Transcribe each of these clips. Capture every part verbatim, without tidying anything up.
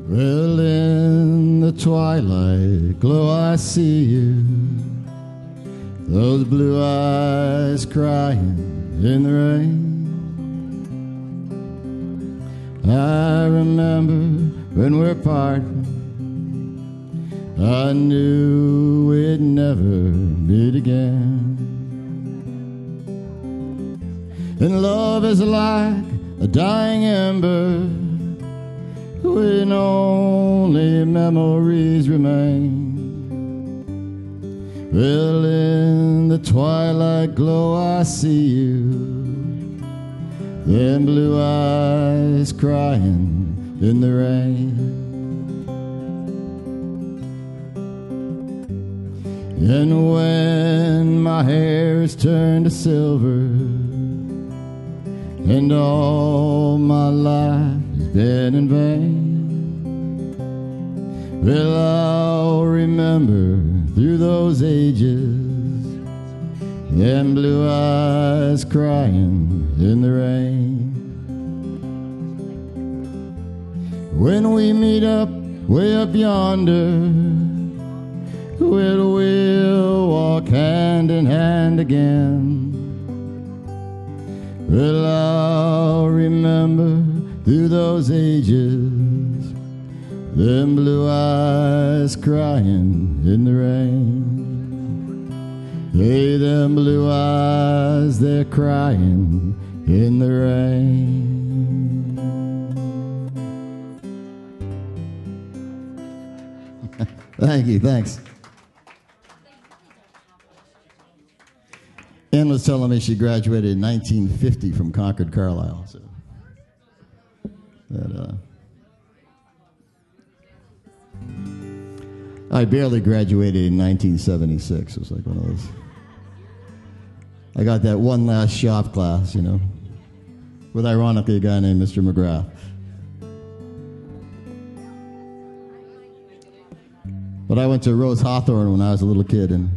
Well, in the twilight glow I see you, those blue eyes crying in the rain. I remember when we're parting, I knew we'd never meet again. And love is like a dying ember, when only memories remain. Well, in the twilight glow I see you, them blue eyes crying in the rain. And when my hair is turned to silver and all my life has been in vain, well, I'll remember through those ages them blue eyes crying in the rain. When we meet up way up yonder, well, we'll walk hand in hand again. Well, I'll remember through those ages them blue eyes crying in the rain. Hey, them blue eyes, they're crying in the rain. Thank you, thanks. Ann was telling me she graduated in nineteen fifty from Concord, Carlisle. So that, uh, I barely graduated in nineteen seventy-six. It was like one of those. I got that one last shop class, you know, with ironically a guy named Mister McGrath. But I went to Rose Hawthorne when I was a little kid, and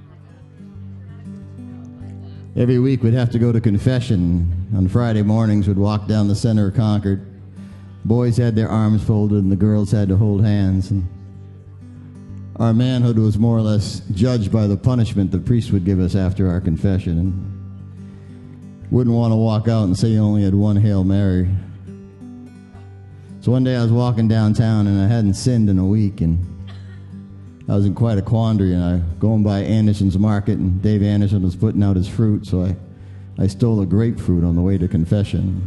every week we'd have to go to confession. On Friday mornings, we'd walk down the center of Concord. Boys had their arms folded and the girls had to hold hands. And our manhood was more or less judged by the punishment the priest would give us after our confession. And wouldn't want to walk out and say you only had one Hail Mary. So one day I was walking downtown and I hadn't sinned in a week, and I was in quite a quandary, and I going by Anderson's Market, and Dave Anderson was putting out his fruit, so I, I stole a grapefruit on the way to confession.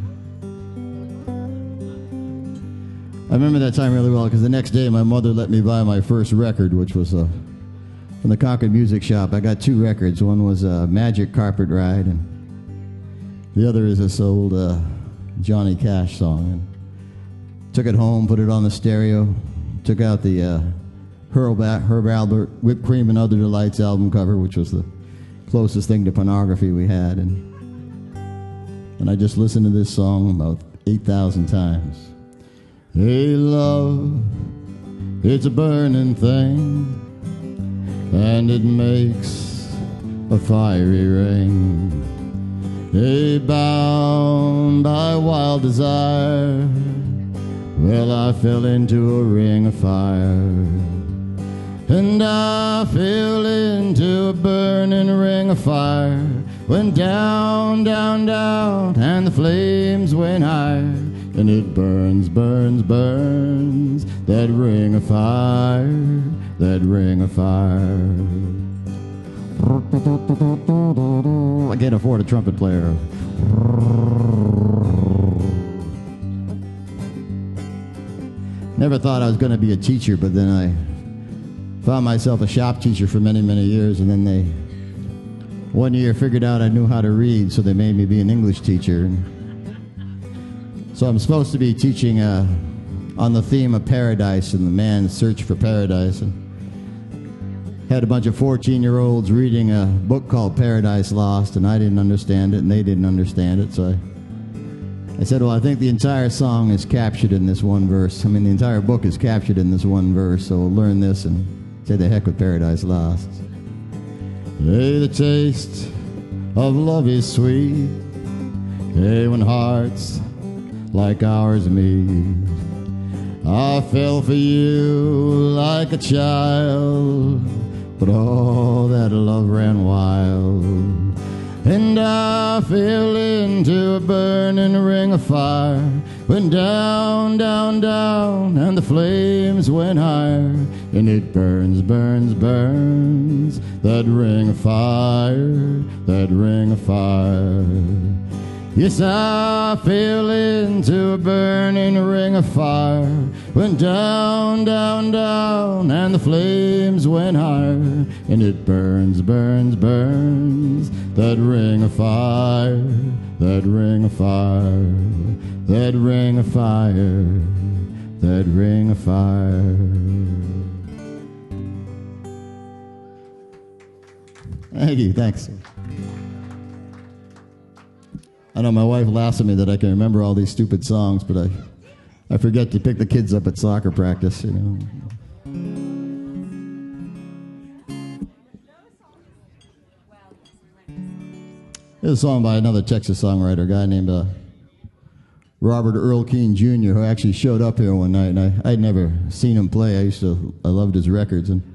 I remember that time really well because the next day my mother let me buy my first record, which was uh, from the Concord Music Shop. I got two records. One was uh, Magic Carpet Ride, and the other is this old uh, Johnny Cash song. And took it home, put it on the stereo, took out the Uh, Herb, Herb Albert, Whipped Cream and Other Delights album cover, which was the closest thing to pornography we had. And, and I just listened to this song about eight thousand times. Hey, love, it's a burning thing, and it makes a fiery ring. Hey, bound by wild desire, well, I fell into a ring of fire. And I fell into a burning ring of fire. Went down, down, down, and the flames went higher. And it burns, burns, burns, that ring of fire, that ring of fire. I can't afford a trumpet player. Never thought I was going to be a teacher, but then I found myself a shop teacher for many, many years, and then they, one year, figured out I knew how to read, so they made me be an English teacher. And so I'm supposed to be teaching uh, on the theme of paradise and the man's search for paradise. And had a bunch of fourteen-year-olds reading a book called Paradise Lost, and I didn't understand it, and they didn't understand it, so I, I said, well, I think the entire song is captured in this one verse. I mean, the entire book is captured in this one verse, so we'll learn this and say the heck with Paradise Lost. Hey, the taste of love is sweet. Hey, when hearts like ours meet, I fell for you like a child, but all that love ran wild. And I fell into a burning ring of fire. Went down, down, down, and the flames went higher. And it burns, burns, burns, that ring of fire, that ring of fire. Yes, I fell into a burning ring of fire. Went down, down, down, and the flames went higher. And it burns, burns, burns, that ring of fire, that ring of fire, that ring of fire, that ring of fire. Thank you, thanks. I know my wife laughs at me that I can remember all these stupid songs, but I, I forget to pick the kids up at soccer practice, you know. There's a song by another Texas songwriter, a guy named uh, Robert Earl Keen Junior, who actually showed up here one night, and I, I'd never seen him play. I used to, I loved his records, and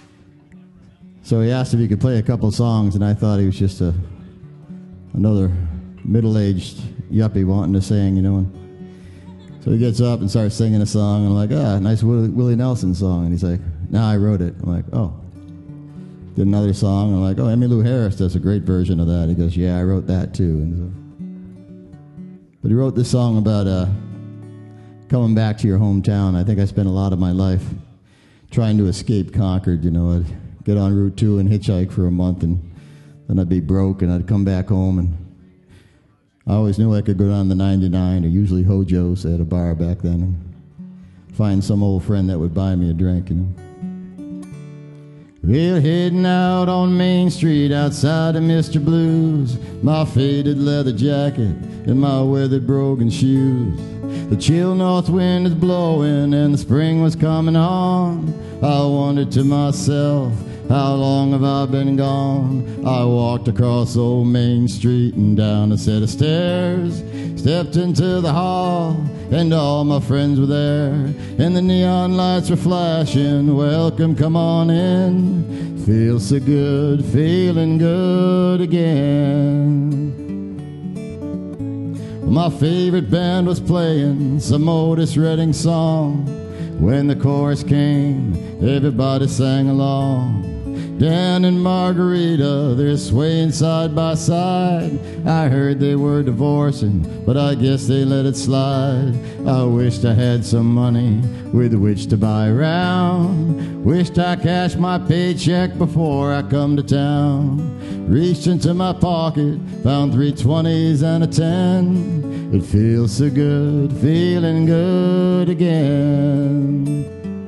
so he asked if he could play a couple songs, and I thought he was just a another middle-aged yuppie wanting to sing, you know. And so he gets up and starts singing a song, and I'm like, ah, nice Willie, Willie Nelson song. And he's like, nah, I wrote it. I'm like, oh. Did another song, and I'm like, oh, Emmylou Harris does a great version of that. He goes, yeah, I wrote that too. And so, but he wrote this song about uh, coming back to your hometown. I think I spent a lot of my life trying to escape Concord, you know. I'd get on Route two and hitchhike for a month, and then I'd be broke, and I'd come back home, and I always knew I could go down the ninety-nine, or usually Hojo's at a bar back then, and find some old friend that would buy me a drink, you know. Well, heading out on Main Street outside of Mister Blues, my faded leather jacket and my weathered broken shoes. The chill north wind is blowing and the spring was coming on. I wondered to myself, how long have I been gone? I walked across old Main Street and down a set of stairs, stepped into the hall, and all my friends were there, and the neon lights were flashing. Welcome, come on in. Feels so good, feeling good again. Well, my favorite band was playing some Otis Redding song. When the chorus came, everybody sang along. Dan and Margarita, they're swaying side by side. I heard they were divorcing, but I guess they let it slide. I wished I had some money with which to buy a round. Wished I cashed my paycheck before I come to town. Reached into my pocket, found three twenties and a ten. It feels so good, feeling good again.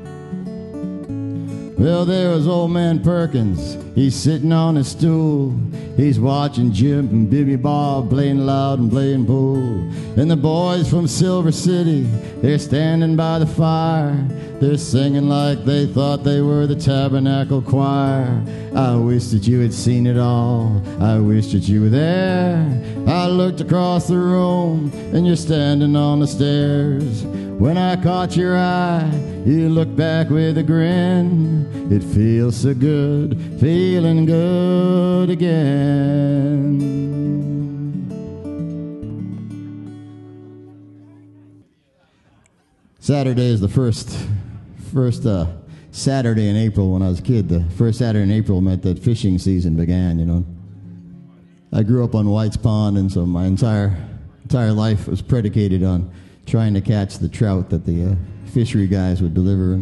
Well, there was old man Perkins, he's sitting on his stool. He's watching Jim and Bibby Bob playing loud and playing pool. And the boys from Silver City, they're standing by the fire. They're singing like they thought they were the Tabernacle Choir. I wish that you had seen it all, I wish that you were there. I looked across the room and you're standing on the stairs. When I caught your eye, you looked back with a grin. It feels so good, feeling good again. Saturday is the first first uh, Saturday in April when I was a kid. The first Saturday in April meant that fishing season began, you know. I grew up on White's Pond, and so my entire entire life was predicated on trying to catch the trout that the uh, fishery guys would deliver.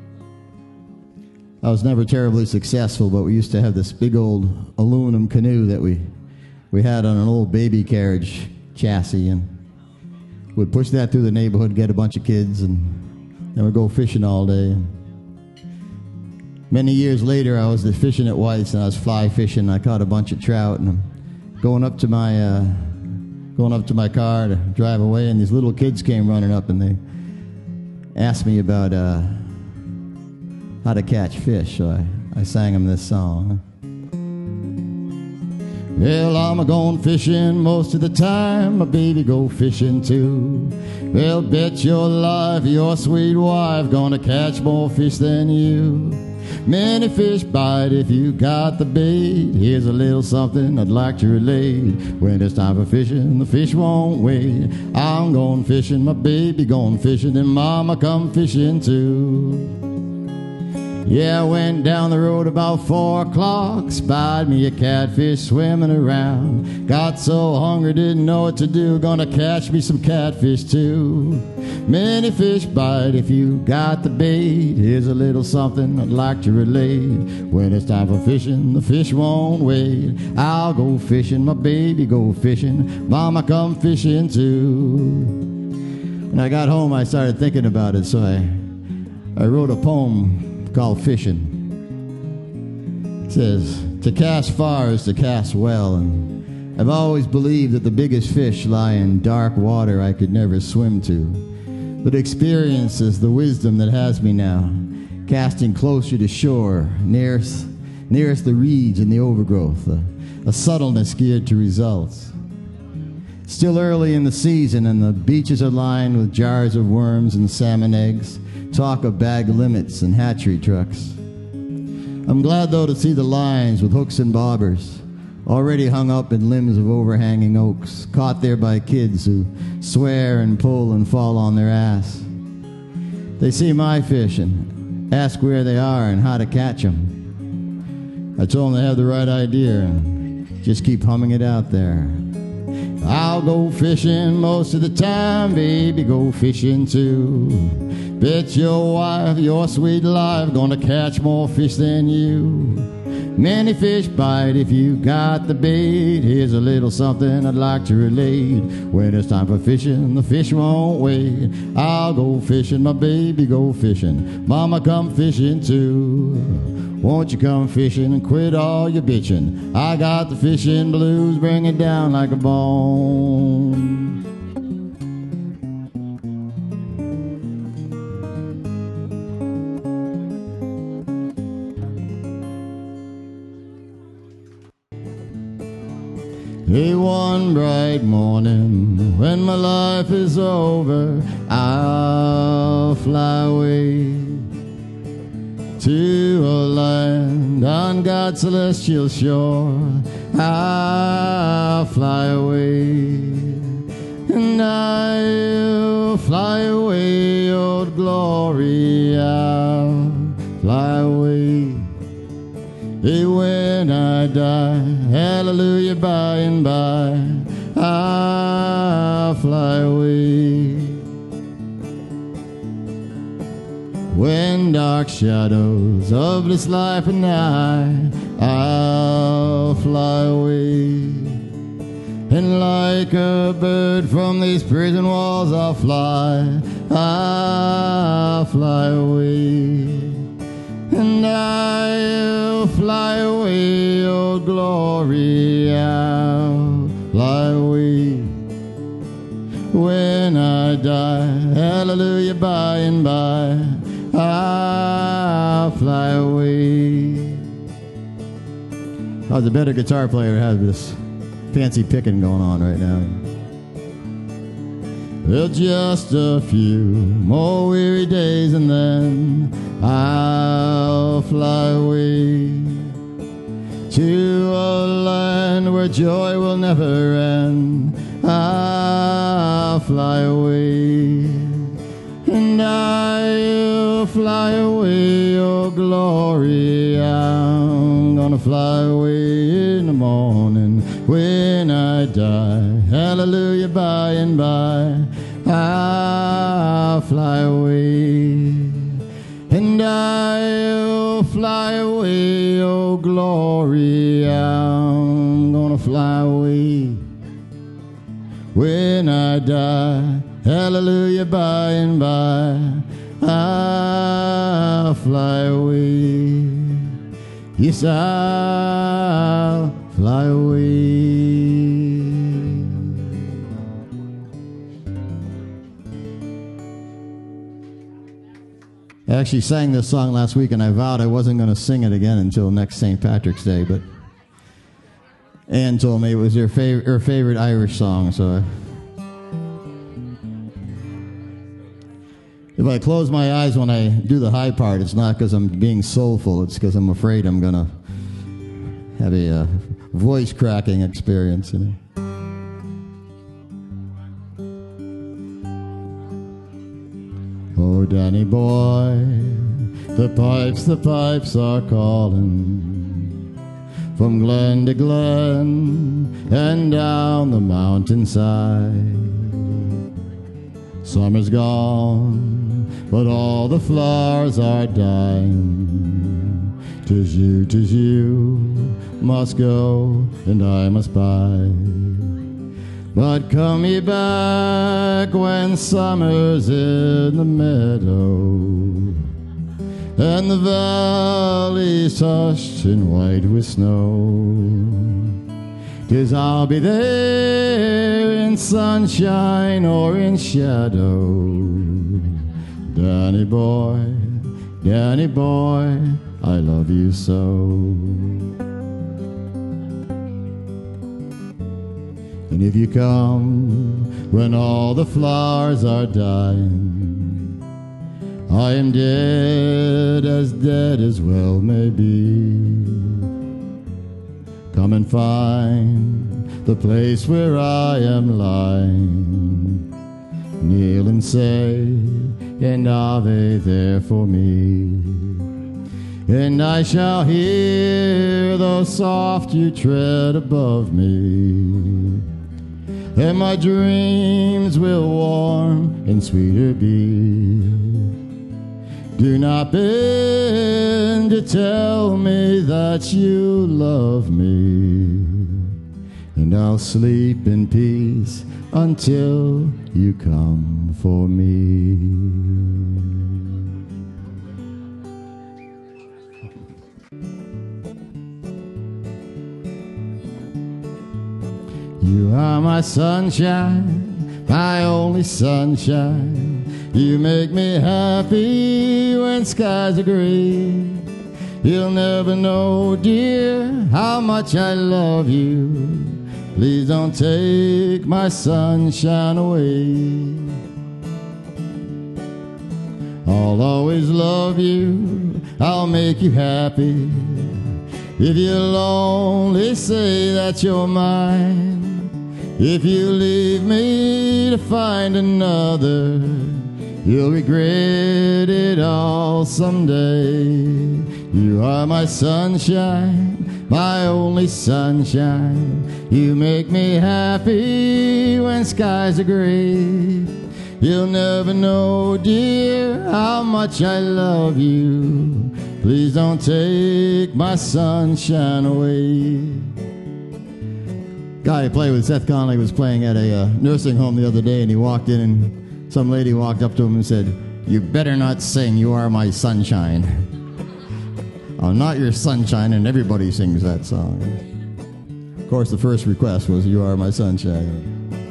I was never terribly successful, but we used to have this big old aluminum canoe that we we had on an old baby carriage chassis, and we'd push that through the neighborhood, get a bunch of kids, and then we'd go fishing all day. Many years later, I was fishing at White's, and I was fly fishing. I caught a bunch of trout, and I'm going up to my uh, going up to my car to drive away, and these little kids came running up, and they asked me about uh, how to catch fish. So I, I sang them this song. Well, I'm going fishing most of the time. My baby go fishing too. Well, bet your life your sweet wife gonna catch more fish than you. Many fish bite if you got the bait. Here's a little something I'd like to relate. When it's time for fishing, the fish won't wait. I'm going fishing, my baby going fishing, and mama come fishing too. Yeah, I went down the road about four o'clock, spied me a catfish swimming around. Got so hungry, didn't know what to do, gonna catch me some catfish too. Many fish bite if you got the bait. Here's a little something I'd like to relate. When it's time for fishing, the fish won't wait. I'll go fishing, my baby go fishing, mama come fishing too. When I got home, I started thinking about it, so I, I wrote a poem called Fishing. It says, to cast far is to cast well, and I've always believed that the biggest fish lie in dark water I could never swim to. But experience is the wisdom that has me now, casting closer to shore, nearest, nearest the reeds and the overgrowth, a, a subtleness geared to results. Still early in the season, and the beaches are lined with jars of worms and salmon eggs, talk of bag limits and hatchery trucks. I'm glad, though, to see the lines with hooks and bobbers, already hung up in limbs of overhanging oaks, caught there by kids who swear and pull and fall on their ass. They see my fish and ask where they are and how to catch them. I told them they have the right idea and just keep humming it out there. I'll go fishing most of the time, baby, go fishing too. Bet your wife, your sweet life, gonna catch more fish than you. Many fish bite if you got the bait. Here's a little something I'd like to relate. When it's time for fishing, the fish won't wait. I'll go fishing, my baby go fishing, mama come fishing too. Won't you come fishing and quit all your bitching? I got the fishing blues, bring it down like a bone. Hey, one bright morning, when my life is over, I'll fly away to a land on God's celestial shore. I'll fly away, and I'll fly away, oh glory, I'll fly away. Hey, when I die, hallelujah, by and by, I'll fly away. When dark shadows of this life and I, I'll fly away. And like a bird from these prison walls I'll fly, I'll fly away. And I'll fly away, oh glory, I'll fly away. When I die, hallelujah, by and by, I'll fly away. I was a better guitar player to have this fancy picking going on right now. Well, just a few more weary days and then I'll fly away to a land where joy will never end. I'll fly away, and I'll fly away, oh glory, I'm gonna fly away in the morning when I die, hallelujah, by and by, I'll fly away, and I'll fly away, oh glory, I'm gonna fly away when I die, hallelujah, by and by, I'll fly away. Yes, I'll fly away. I actually sang this song last week, and I vowed I wasn't going to sing it again until next Saint Patrick's Day, but Ann told me it was her favorite, her favorite Irish song, so I, if I close my eyes when I do the high part, it's not because I'm being soulful, it's because I'm afraid I'm going to have a uh, voice cracking experience. You know? Oh, Danny boy, the pipes, the pipes are calling from glen to glen and down the mountainside. Summer's gone, but all the flowers are dying. 'Tis you, 'tis you must go, and I must bide. But come ye back when summer's in the meadow, and the valley's hushed and white with snow. 'Tis I'll be there in sunshine or in shadow. Danny boy, Danny boy, I love you so. And if you come when all the flowers are dying, I am dead, as dead as well may be. Come and find the place where I am lying. Kneel and say an Ave there for me. And I shall hear, though soft you tread above me, and my dreams will warm and sweeter be. Do not bend to tell me that you love me, and I'll sleep in peace until you come for me. You are my sunshine, my only sunshine. You make me happy when skies are gray. You'll never know, dear, how much I love you. Please don't take my sunshine away. I'll always love you, I'll make you happy. If you'll only say that you're mine. If you leave me to find another, you'll regret it all someday. You are my sunshine, my only sunshine. You make me happy when skies are gray. You'll never know, dear, how much I love you. Please don't take my sunshine away. Guy I played with, Seth Conley, was playing at a uh, nursing home the other day, and he walked in, and some lady walked up to him and said, "You better not sing, you are my sunshine." I'm not your sunshine, and everybody sings that song. Of course, the first request was, "You are my sunshine."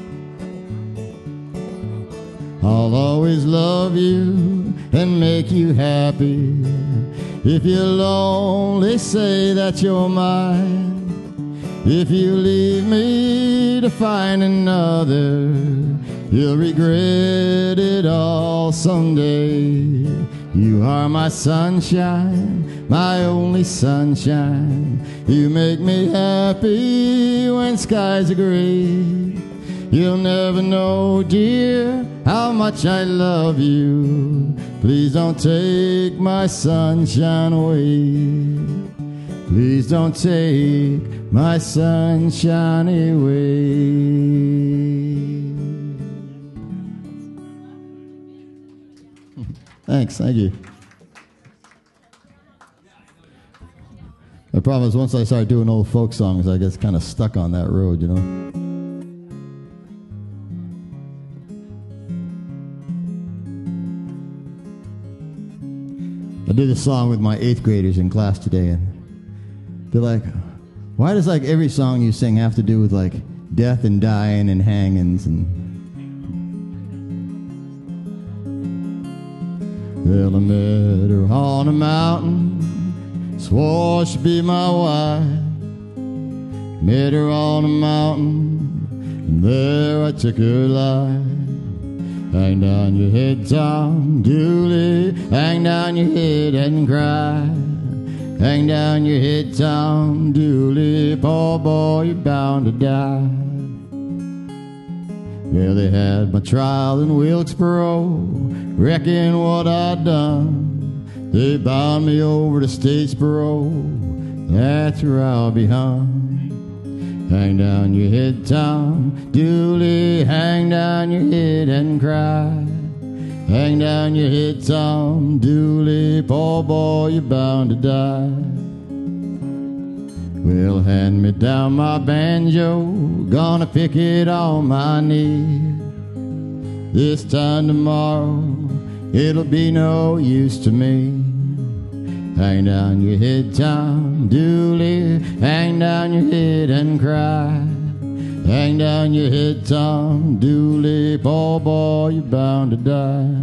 I'll always love you and make you happy. If you'll only say that you're mine. If you leave me to find another, you'll regret it all someday. You are my sunshine, my only sunshine. You make me happy when skies are gray. You'll never know, dear, how much I love you. Please don't take my sunshine away. Please don't take my sunshine away. Thanks, thank you. The problem is once I start doing old folk songs, I get kind of stuck on that road, you know. I did a song with my eighth graders in class today, and they're like, "Why does like every song you sing have to do with like death and dying and hangings?" And well, I met her on a mountain, swore she'd be my wife. met her on a mountain, and there I took her life. Hang down your head, Tom Dooley, hang down your head and cry. Hang down your head, Tom Dooley, poor boy, you're bound to die. Well, they had my trial in Wilkesboro, reckon what I'd done. They bound me over to Statesboro, that's where I'll be hung. Hang down your head, Tom Dooley, hang down your head and cry. Hang down your head, Tom Dooley, poor boy, you're bound to die. Well, hand me down my banjo, gonna pick it on my knee. This time tomorrow, it'll be no use to me. Hang down your head, Tom Dooley, hang down your head and cry. Hang down your head, Tom Dooley, poor boy, you're bound to die.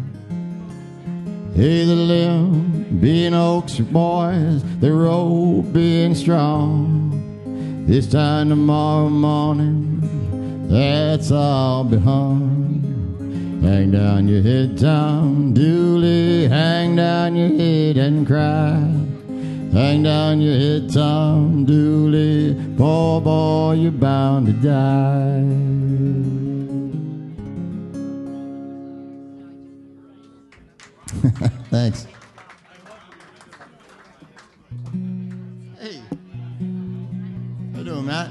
Hey, the limb being oaks boys, the road being strong. This time tomorrow morning, that's all be hung. Hang down your head, Tom Dooley, hang down your head and cry. Hang down your head, Tom Dooley, poor boy, you're bound to die. Thanks. Hey, how you doing, Matt?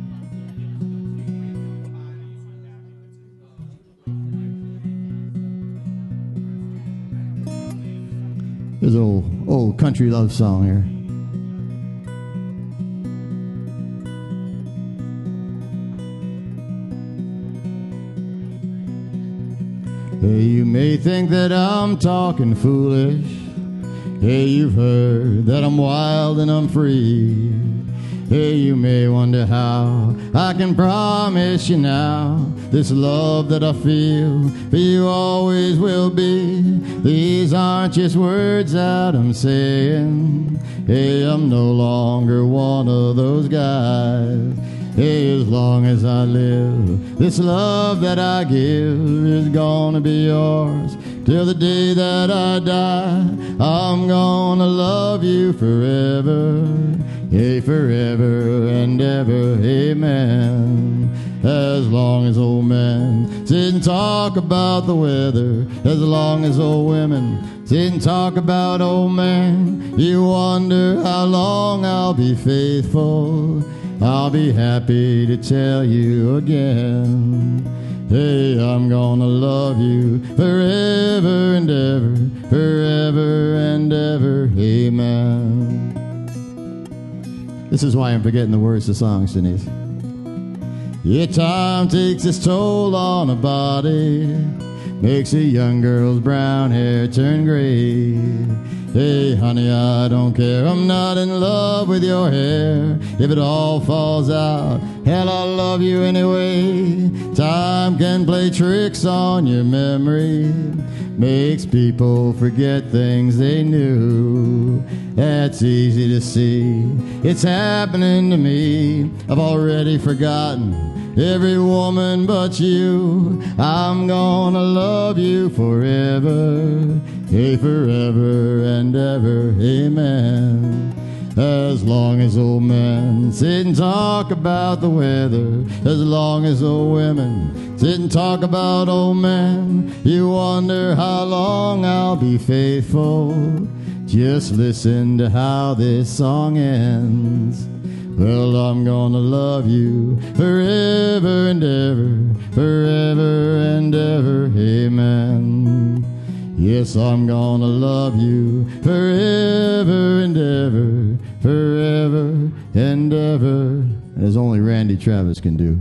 There's an old, old country love song here. Hey, you may think that I'm talking foolish. Hey, you've heard that I'm wild and I'm free. Hey, you may wonder how I can promise you now this love that I feel for you always will be. These aren't just words that I'm saying. Hey, I'm no longer one of those guys. Hey, as long as I live, this love that I give is gonna be yours till the day that I die. I'm gonna love you forever, hey, forever and ever, amen. As long as old men sit and talk about the weather, as long as old women sit and talk about old men, you wonder how long I'll be faithful. I'll be happy to tell you again. Hey, I'm gonna love you forever and ever, forever and ever, amen. This is why I'm forgetting the words to songs, Denise. Yeah, time takes its toll on a body, makes a young girl's brown hair turn gray. Hey, honey, I don't care, I'm not in love with your hair. If it all falls out, hell, I'll love you anyway. Time can play tricks on your memory, makes people forget things they knew. That's easy to see, it's happening to me. I've already forgotten every woman but you. I'm gonna love you forever, hey, forever and ever, amen. As long as old men sit and talk about the weather, as long as old women sit and talk about old men, you wonder how long I'll be faithful. Just listen to how this song ends. Well, I'm gonna love you forever and ever, forever and ever, amen. Yes, I'm gonna love you forever and ever, forever and ever, as only Randy Travis can do.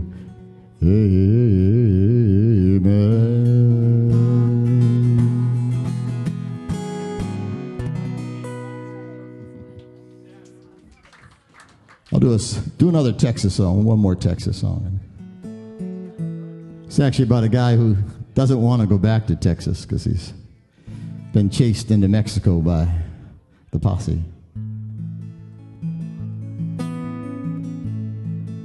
Amen. I'll do a, do another Texas song, one more Texas song. It's actually about a guy who doesn't want to go back to Texas because he's been chased into Mexico by the posse.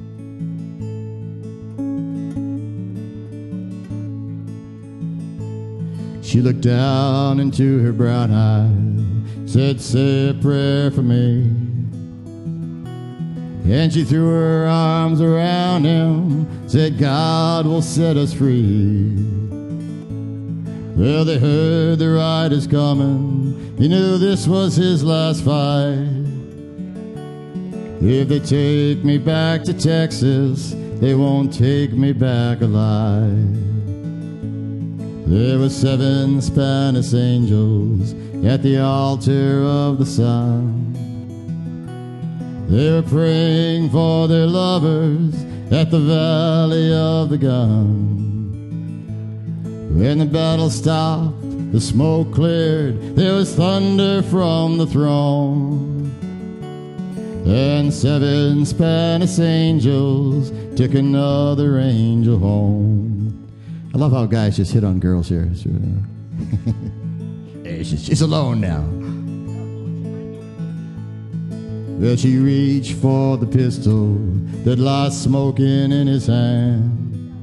She looked down into her brown eyes, said, say a prayer for me. And she threw her arms around him, said, God will set us free. Well, they heard the riders coming. He knew this was his last fight. If they take me back to Texas, they won't take me back alive. There were seven Spanish angels at the altar of the sun. They were praying for their lovers at the valley of the gun. When the battle stopped, the smoke cleared, there was thunder from the throne. And seven Spanish angels took another angel home. I love how guys just hit on girls here. Hey, she's, she's alone now. Well, she reached for the pistol that lies smoking in his hand.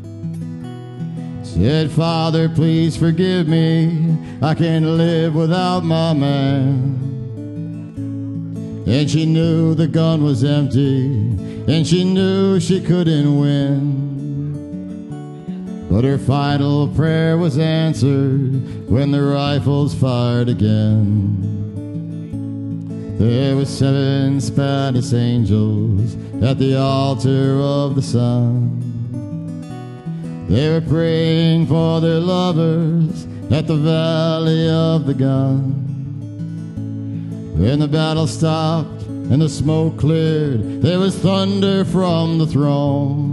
Said, Father, please forgive me. I can't live without my man. And she knew the gun was empty, and she knew she couldn't win. But her final prayer was answered when the rifles fired again. There were seven Spanish angels at the altar of the sun. They were praying for their lovers at the valley of the gun. When the battle stopped and the smoke cleared, there was thunder from the throne.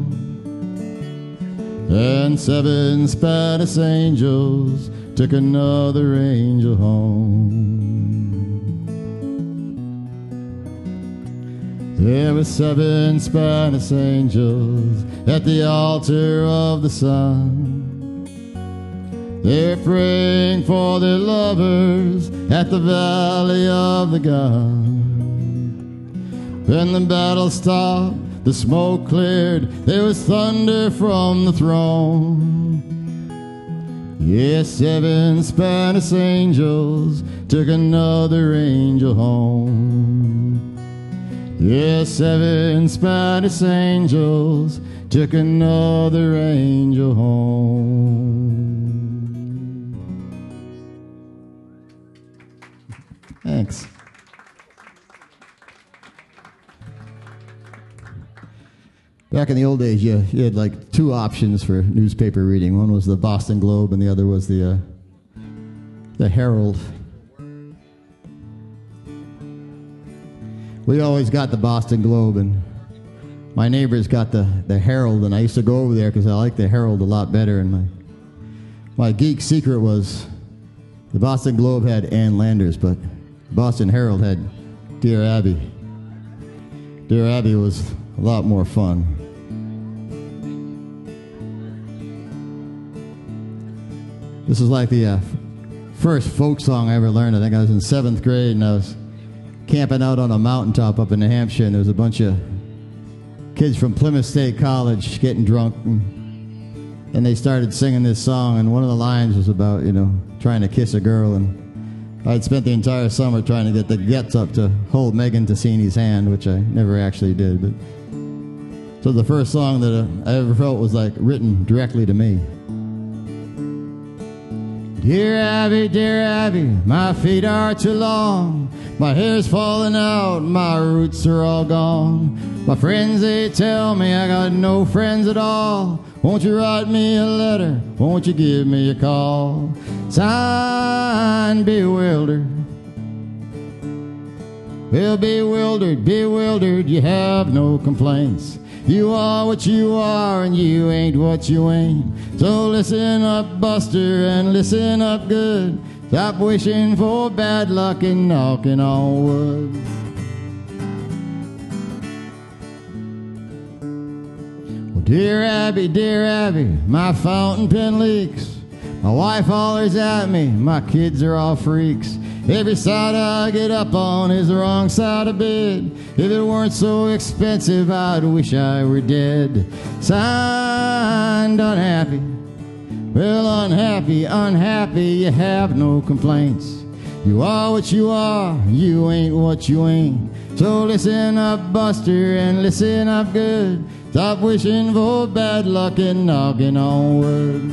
And seven Spanish angels took another angel home. There were seven Spanish angels at the altar of the sun. They were praying for their lovers at the valley of the gun. When the battle stopped, the smoke cleared, there was thunder from the throne. Yes, seven Spanish angels took another angel home. Yes, seven Spanish angels took another angel home. Thanks. Back in the old days, you, you had like two options for newspaper reading. One was the Boston Globe, and the other was the uh, the Herald. We always got the Boston Globe, and my neighbors got the, the Herald, and I used to go over there because I liked the Herald a lot better. And my my geek secret was the Boston Globe had Ann Landers, but Boston Herald had Dear Abby. Dear Abby was a lot more fun. This is like the uh, first folk song I ever learned. I think I was in seventh grade, and I was camping out on a mountaintop up in New Hampshire, and there was a bunch of kids from Plymouth State College getting drunk, and, and they started singing this song, and one of the lines was about, you know, trying to kiss a girl, and I'd spent the entire summer trying to get the guts up to hold Megan Tassini's hand, which I never actually did. But so the first song that I ever felt was like written directly to me. Dear Abby, dear Abby, my feet are too long. My hair's falling out, my roots are all gone. My friends, they tell me I got no friends at all. Won't you write me a letter? Won't you give me a call? Signed, Bewildered. Well, bewildered, bewildered, you have no complaints. You are what you are, and you ain't what you ain't. So listen up, Buster, and listen up good. Stop wishing for bad luck and knocking on wood. Well, dear Abby, dear Abby, my fountain pen leaks. My wife hollers at me, my kids are all freaks. Every side I get up on is the wrong side of bed. If it weren't so expensive, I'd wish I were dead. Signed, Unhappy. Well, unhappy, unhappy, you have no complaints. You are what you are, you ain't what you ain't. So listen up, Buster, and listen up good. Stop wishing for bad luck and knocking on wood.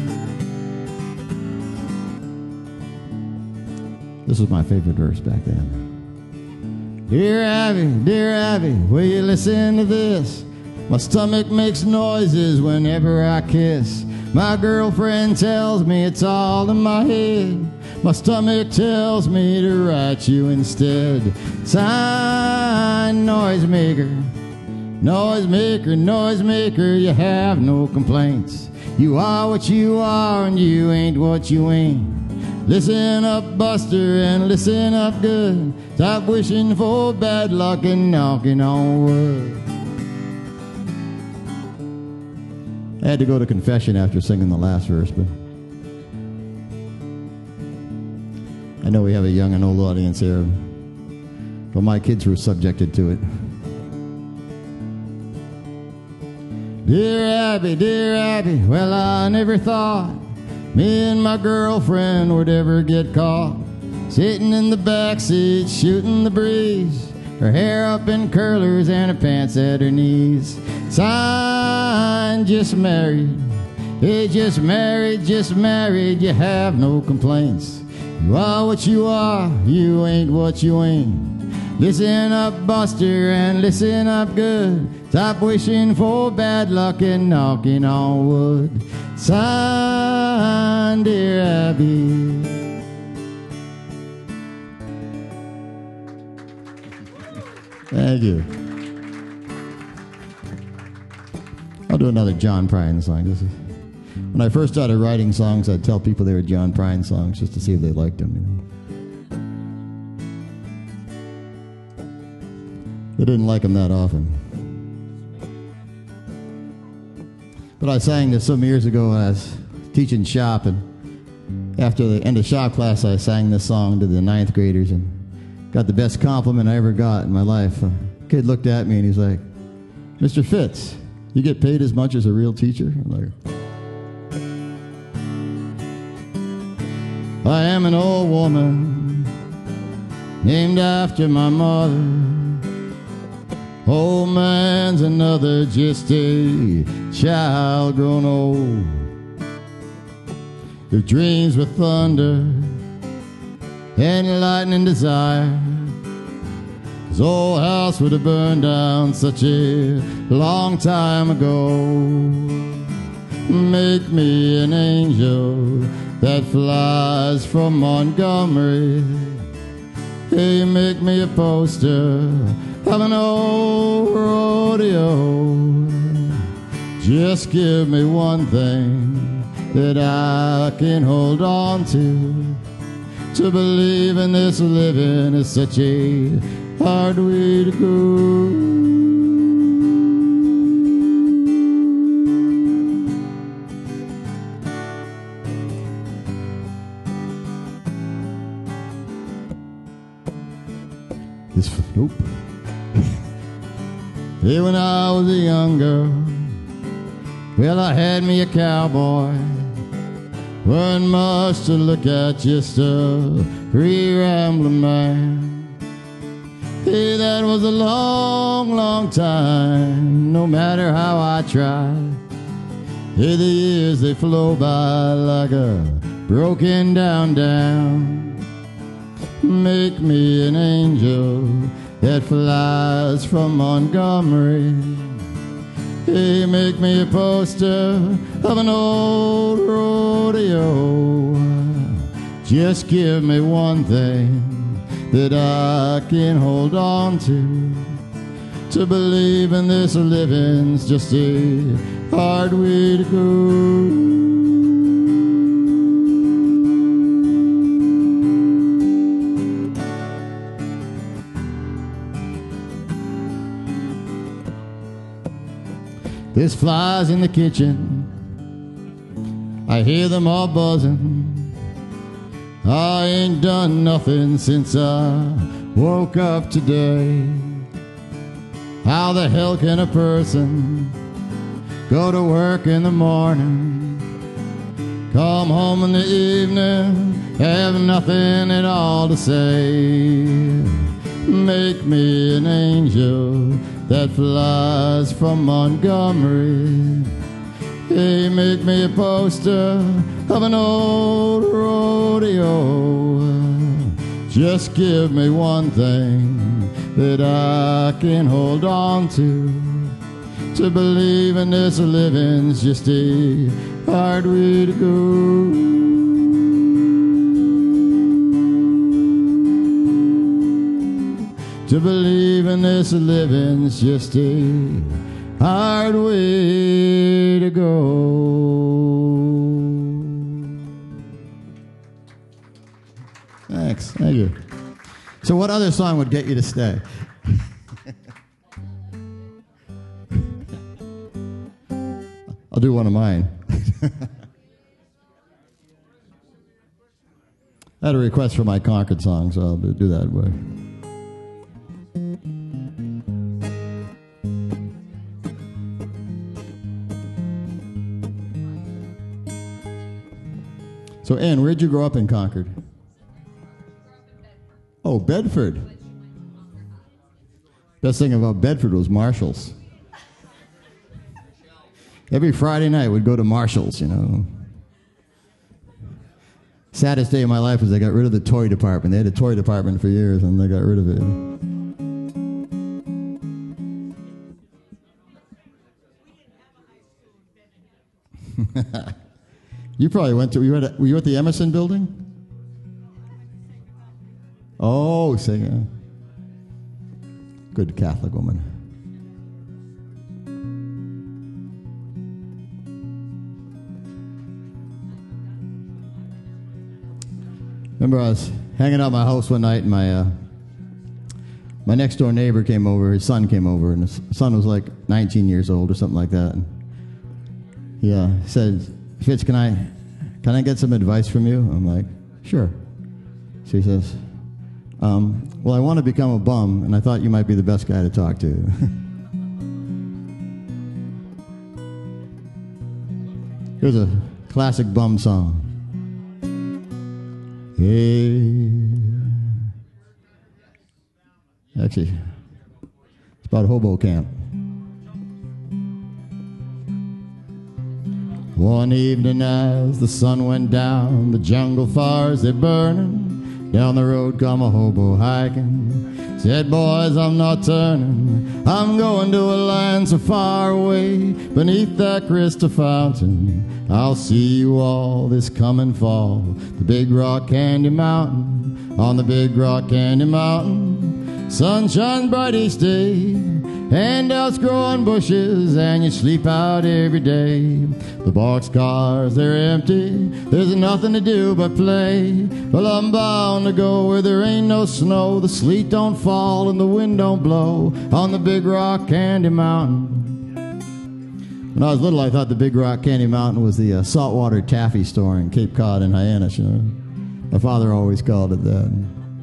This was my favorite verse back then. Dear Abby, dear Abby, will you listen to this? My stomach makes noises whenever I kiss. My girlfriend tells me it's all in my head. My stomach tells me to write you instead. Sign, noisemaker, noisemaker, noisemaker, you have no complaints. You are what you are and you ain't what you ain't. Listen up, Buster, and listen up good. Stop wishing for bad luck and knocking on wood. I had to go to confession after singing the last verse, but I know we have a young and old audience here, but my kids were subjected to it. Dear Abby, dear Abby, well, I never thought me and my girlfriend would ever get caught sitting in the backseat shooting the breeze, her hair up in curlers and her pants at her knees. Sign, just married, hey, just married, just married, you have no complaints. You are what you are, you ain't what you ain't. Listen up, Buster, and listen up good. Stop wishing for bad luck and knocking on wood. Sign, dear Abby. Thank you. I'll do another John Prine song. This is, when I first started writing songs, I'd tell people they were John Prine songs just to see if they liked them. You know? They didn't like them that often. But I sang this some years ago when I was teaching shop, and after the end of shop class, I sang this song to the ninth graders and got the best compliment I ever got in my life. A kid looked at me and he's like, "Mister Fitz, you get paid as much as a real teacher?" I'm like, I am an old woman named after my mother. Old man's another, just a child grown old. Their dreams were thunder and lightning desire. His old house would have burned down such a long time ago. Make me an angel that flies from Montgomery. Hey, make me a poster of an old rodeo. Just give me one thing that I can hold on to. To believe in this living is such a hard way to go. This, nope. Hey, when I was a young girl, well, I had me a cowboy. Wasn't much to look at, just a free rambling man. Hey, that was a long, long time, no matter how I tried. Hey, the years, they flow by like a broken down dam. Make me an angel that flies from Montgomery. Hey, make me a poster of an old rodeo. Just give me one thing that I can hold on to. To believe in this living's just a hard way to go. There's flies in the kitchen, I hear them all buzzing. I ain't done nothing since I woke up today. How the hell can a person go to work in the morning, Come home in the evening, have nothing at all to say. Make me an angel that flies from Montgomery. Hey, make me a poster of an old rodeo. Just give me one thing that I can hold on to. To believe in this living's just a hard way to go. To believe in this living's just a hard way to go. Thanks. Thank you. So what other song would get you to stay? I'll do one of mine. I had a request for my Concord song, so I'll do that way. So, Ann, where'd you grow up in Concord? Oh, Bedford. Best thing about Bedford was Marshall's. Every Friday night we'd go to Marshall's, you know. Saddest day of my life was they got rid of the toy department. They had a toy department for years, and they got rid of it. You probably went to, were you, at a, were you at the Emerson building? Oh, say, yeah. Good Catholic woman. Remember I was hanging out at my house one night, and my, uh, my next door neighbor came over, his son came over, and his son was like nineteen years old or something like that. And he uh, said, Fitz, can I, can I get some advice from you? I'm like, sure. So he says, um, well, I want to become a bum, and I thought you might be the best guy to talk to. Here's a classic bum song. Hey. Actually, it's about hobo camp. One evening as the sun went down, the jungle fires they're burning. Down the road come a hobo hiking. Said, boys, I'm not turning. I'm going to a land so far away, beneath that crystal fountain. I'll see you all this coming fall. The Big Rock Candy Mountain, on the Big Rock Candy Mountain. Sun shines bright each day, handouts grow on bushes, and you sleep out every day. The boxcars, they're empty, there's nothing to do but play. Well, I'm bound to go where there ain't no snow, the sleet don't fall and the wind don't blow, on the Big Rock Candy Mountain. When I was little, I thought the Big Rock Candy Mountain was the uh, saltwater taffy store in Cape Cod and Hyannis, you know. My father always called it that.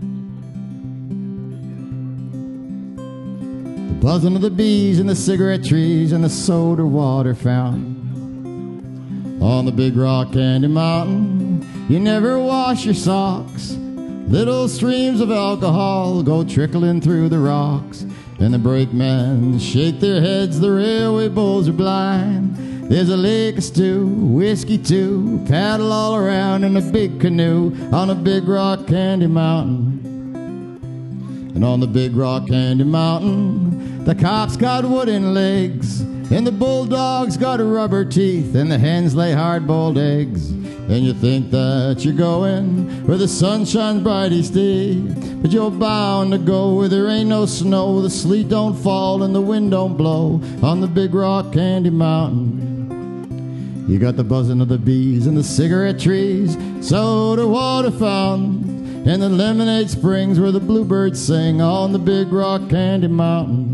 The buzzing of the bees and the cigarette trees and the soda water fountain. On the Big Rock Candy Mountain, you never wash your socks. Little streams of alcohol go trickling through the rocks. And the brakemen shake their heads, the railway bulls are blind. There's a lake of stew, whiskey too, paddle all around in a big canoe on a Big Rock Candy Mountain. And on the Big Rock Candy Mountain, the cops got wooden legs, and the bulldogs got rubber teeth, and the hens lay hard-boiled eggs. And you think that you're going where the sun shines bright each day, but you're bound to go where there ain't no snow, the sleet don't fall and the wind don't blow, on the Big Rock Candy Mountain. You got the buzzing of the bees and the cigarette trees, soda water fountain, and the lemonade springs where the bluebirds sing on the Big Rock Candy Mountain.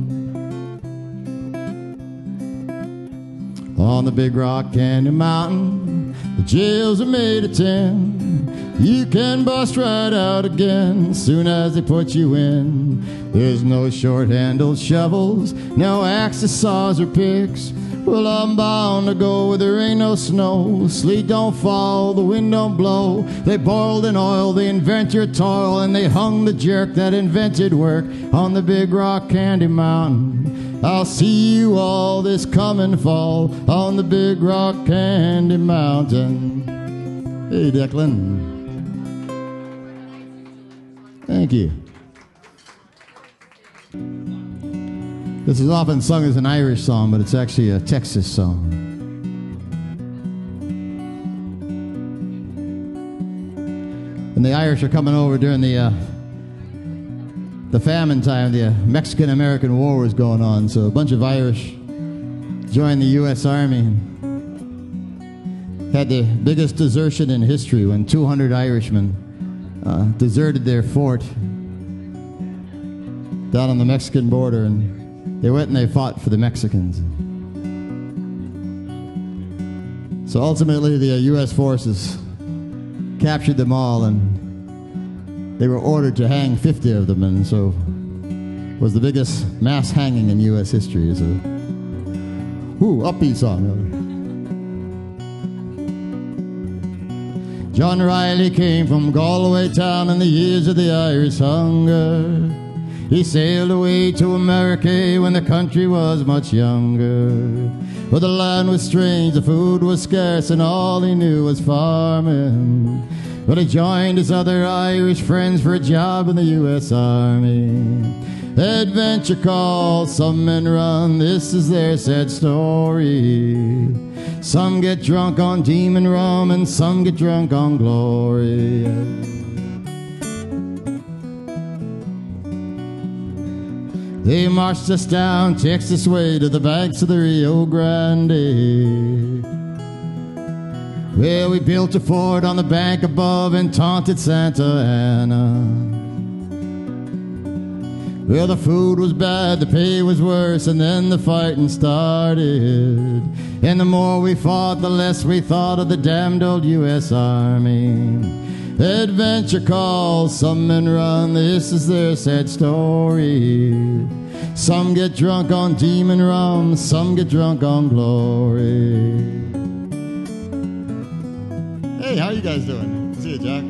On the Big Rock Candy Mountain, the jails are made of tin. You can bust right out again soon as they put you in. There's no short-handled shovels, no axes, saws, or picks. Well, I'm bound to go where there ain't no snow. Sleet don't fall, the wind don't blow. They boiled in oil, the inventor toil, and they hung the jerk that invented work on the big rock candy mountain. I'll see you all this coming fall on the big rock candy mountain. Hey, Declan. Thank you. This is often sung as an Irish song, but it's actually a Texas song. And the Irish are coming over during the uh, the famine time. The uh, Mexican-American War was going on, so a bunch of Irish joined the U S Army and had the biggest desertion in history when two hundred Irishmen uh, deserted their fort down on the Mexican border, and they went and they fought for the Mexicans. So ultimately the uh, U S forces captured them all, and they were ordered to hang fifty of them, and so it was the biggest mass hanging in U S history. It's a whoo, upbeat song. John Riley came from Galway town in the years of the Irish hunger. He sailed away to America when the country was much younger. But the land was strange, the food was scarce, and all he knew was farming. But he joined his other Irish friends for a job in the U S Army. Adventure calls, some men run, this is their sad story. Some get drunk on demon rum, and some get drunk on glory. They marched us down Texas way to the banks of the Rio Grande. Well, we built a fort on the bank above and taunted Santa Ana. Well, the food was bad, the pay was worse, and then the fighting started. And the more we fought, the less we thought of the damned old U S Army. Adventure calls, some men run, this is their sad story. Some get drunk on demon rum, some get drunk on glory. Hey, how you guys doing? See you, Jack.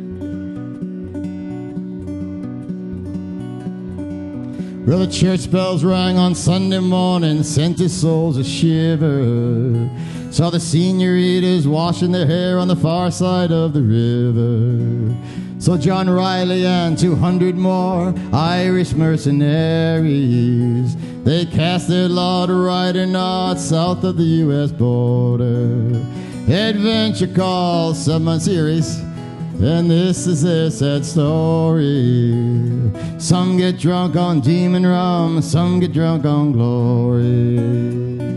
Well, the church bells rang on Sunday morning, sent his souls a shiver. Saw the senoritas washing their hair on the far side of the river. So John Riley and two hundred more Irish mercenaries, they cast their lot right or not south of the U S border. Adventure calls, someone serious, and this is their sad story. Some get drunk on demon rum, some get drunk on glory.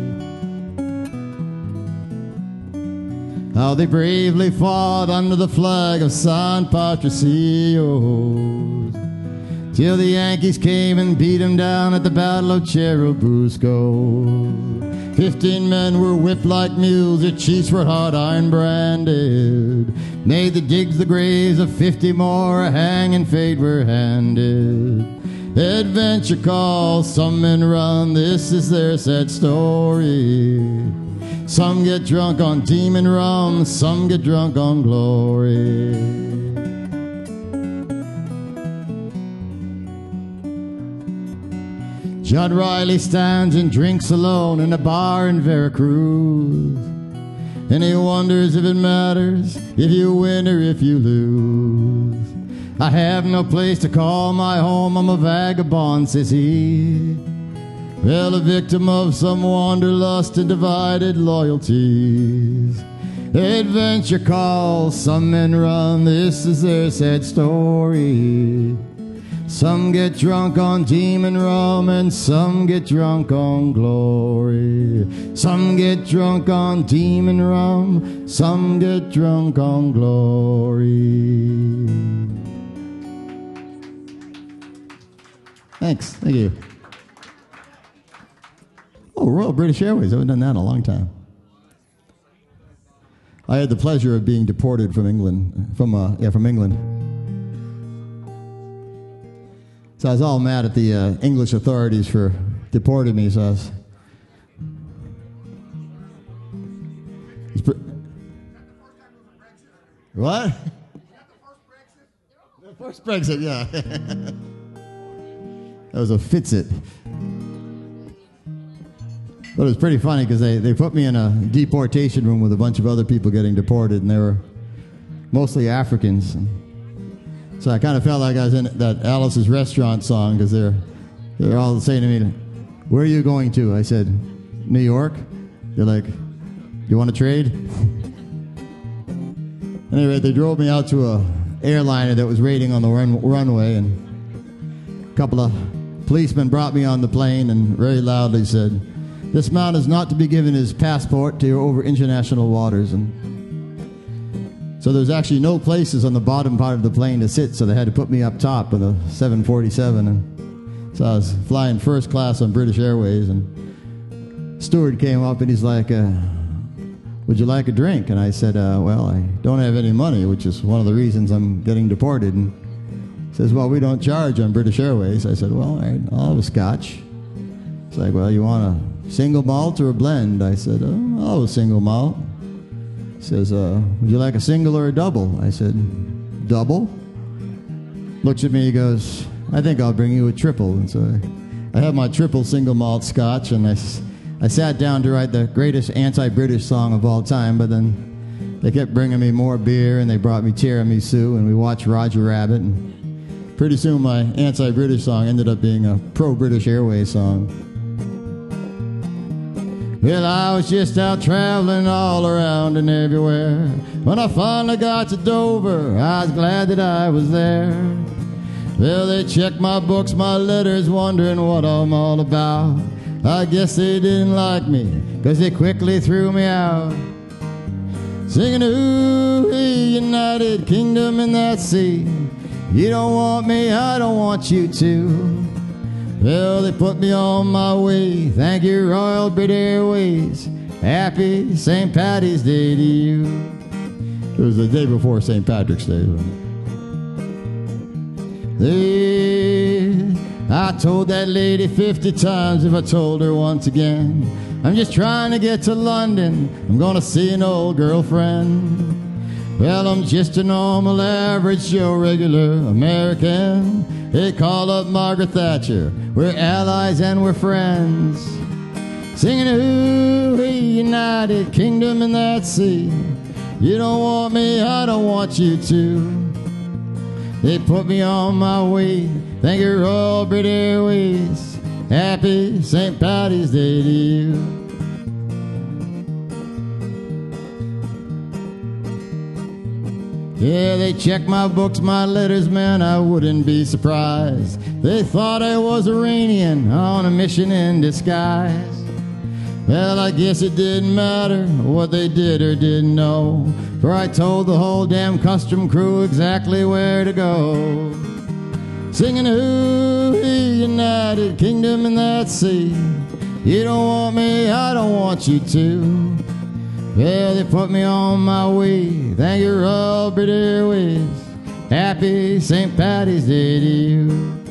How they bravely fought under the flag of San Patricio, till the Yankees came and beat them down at the Battle of Churubusco. Fifteen men were whipped like mules, their chiefs were hot iron branded. Made the digs the graves of fifty more, a hang and fate were handed. Adventure calls, some men run, this is their sad story. Some get drunk on demon rum, some get drunk on glory. John Riley stands and drinks alone in a bar in Veracruz, and he wonders if it matters if you win or if you lose. I have no place to call my home, I'm a vagabond, says he. Well, a victim of some wanderlust and divided loyalties. Adventure calls, some men run, this is their sad story. Some get drunk on demon rum, and some get drunk on glory. Some get drunk on demon rum, some get drunk on glory. Thanks, thank you. Oh, Royal British Airways, I haven't done that in a long time. I had the pleasure of being deported from England, from uh, yeah, from England. So I was all mad at the uh, English authorities for deporting me. So I was What? The first Brexit, yeah. That was a Fitsit. But it was pretty funny because they, they put me in a deportation room with a bunch of other people getting deported, and they were mostly Africans. So I kind of felt like I was in that Alice's Restaurant song because they're, they're all saying to me, "Where are you going to?" I said, "New York." They're like, "You want to trade?" Anyway, they drove me out to a airliner that was waiting on the run, runway, and a couple of policemen brought me on the plane and very loudly said, "This man is not to be given his passport to over international waters." And so there's actually no places on the bottom part of the plane to sit, so they had to put me up top with a seven forty-seven. And so I was flying first class on British Airways, and steward came up and he's like, uh, "Would you like a drink?" And I said, uh, "Well, I don't have any money," which is one of the reasons I'm getting deported. And he says, "Well, we don't charge on British Airways." I said, "Well, all right, I'll have a scotch." It's like, "Well, you want a single malt or a blend?" I said, "Oh, I'll have a single malt." He says, uh, "Would you like a single or a double?" I said, "Double." Looks at me, he goes, "I think I'll bring you a triple." And so I, I had my triple single malt scotch, and I, I sat down to write the greatest anti-British song of all time, but then they kept bringing me more beer, and they brought me tiramisu, and we watched Roger Rabbit, and pretty soon my anti-British song ended up being a pro-British Airways song. Well, I was just out traveling all around and everywhere. When I finally got to Dover, I was glad that I was there. Well, they checked my books, my letters, wondering what I'm all about. I guess they didn't like me, 'cause they quickly threw me out. Singing, "Ooh, United Kingdom in that sea. You don't want me, I don't want you to." Well, they put me on my way. Thank you, Royal British Airways. Happy Saint Paddy's Day to you. It was the day before Saint Patrick's Day. They, I told that lady fifty times if I told her once again. I'm just trying to get to London. I'm gonna see an old girlfriend. Well, I'm just a normal, average Joe, regular American. They call up Margaret Thatcher. We're allies and we're friends. Singing, "Ooh, United Kingdom in that sea. You don't want me, I don't want you to." They put me on my way. Thank you, Royal British Airways. Happy Saint Paddy's Day to you. Yeah, they checked my books, my letters, man, I wouldn't be surprised. They thought I was Iranian on a mission in disguise. Well, I guess it didn't matter what they did or didn't know, for I told the whole damn custom crew exactly where to go. Singing, "Ooh, United Kingdom in that sea. You don't want me, I don't want you to." Well, they put me on my way. Thank you, Royal British Airways. Happy Saint Paddy's Day to you.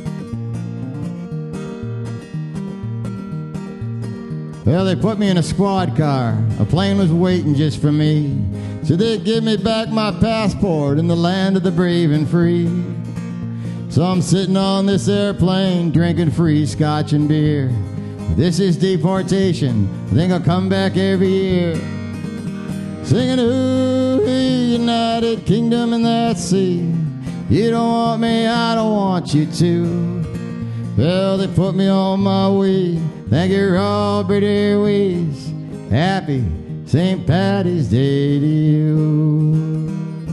Well, they put me in a squad car. A plane was waiting just for me. So they'd give me back my passport in the land of the brave and free. So I'm sitting on this airplane drinking free scotch and beer. This is deportation. I think I'll come back every year. Singing, "Ooh, United Kingdom in that sea. You don't want me, I don't want you to." Well, they put me on my way. Thank you, Royal British Airways. Happy Saint Paddy's Day to you.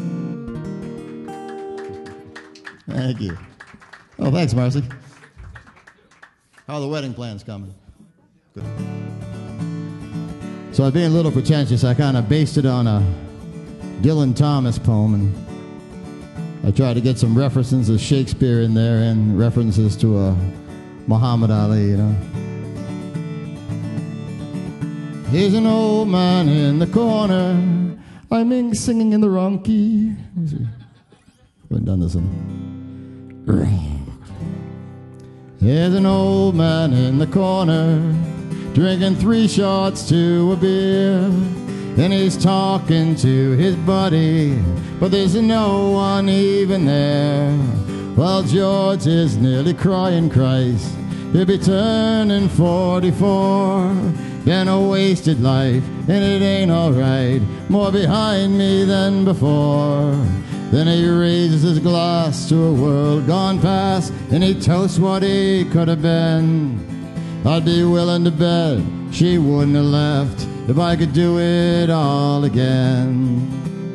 Thank you. Oh, thanks, Marcy. How are the wedding plans coming? Good. So I was being a little pretentious. I kind of based it on a Dylan Thomas poem, and I tried to get some references of Shakespeare in there and references to uh, Muhammad Ali, you know. Here's an old man in the corner. I'm singing in the wrong key. I haven't done this one. There's an old man in the corner, drinking three shots to a beer. and he's talking to his buddy, but there's no one even there. While George is nearly crying Christ, he'll be turning forty-four. Been a wasted life, and it ain't alright, more behind me than before. Then he raises his glass to a world gone past, and he toasts what he could have been. I'd be willing to bet she wouldn't have left if I could do it all again.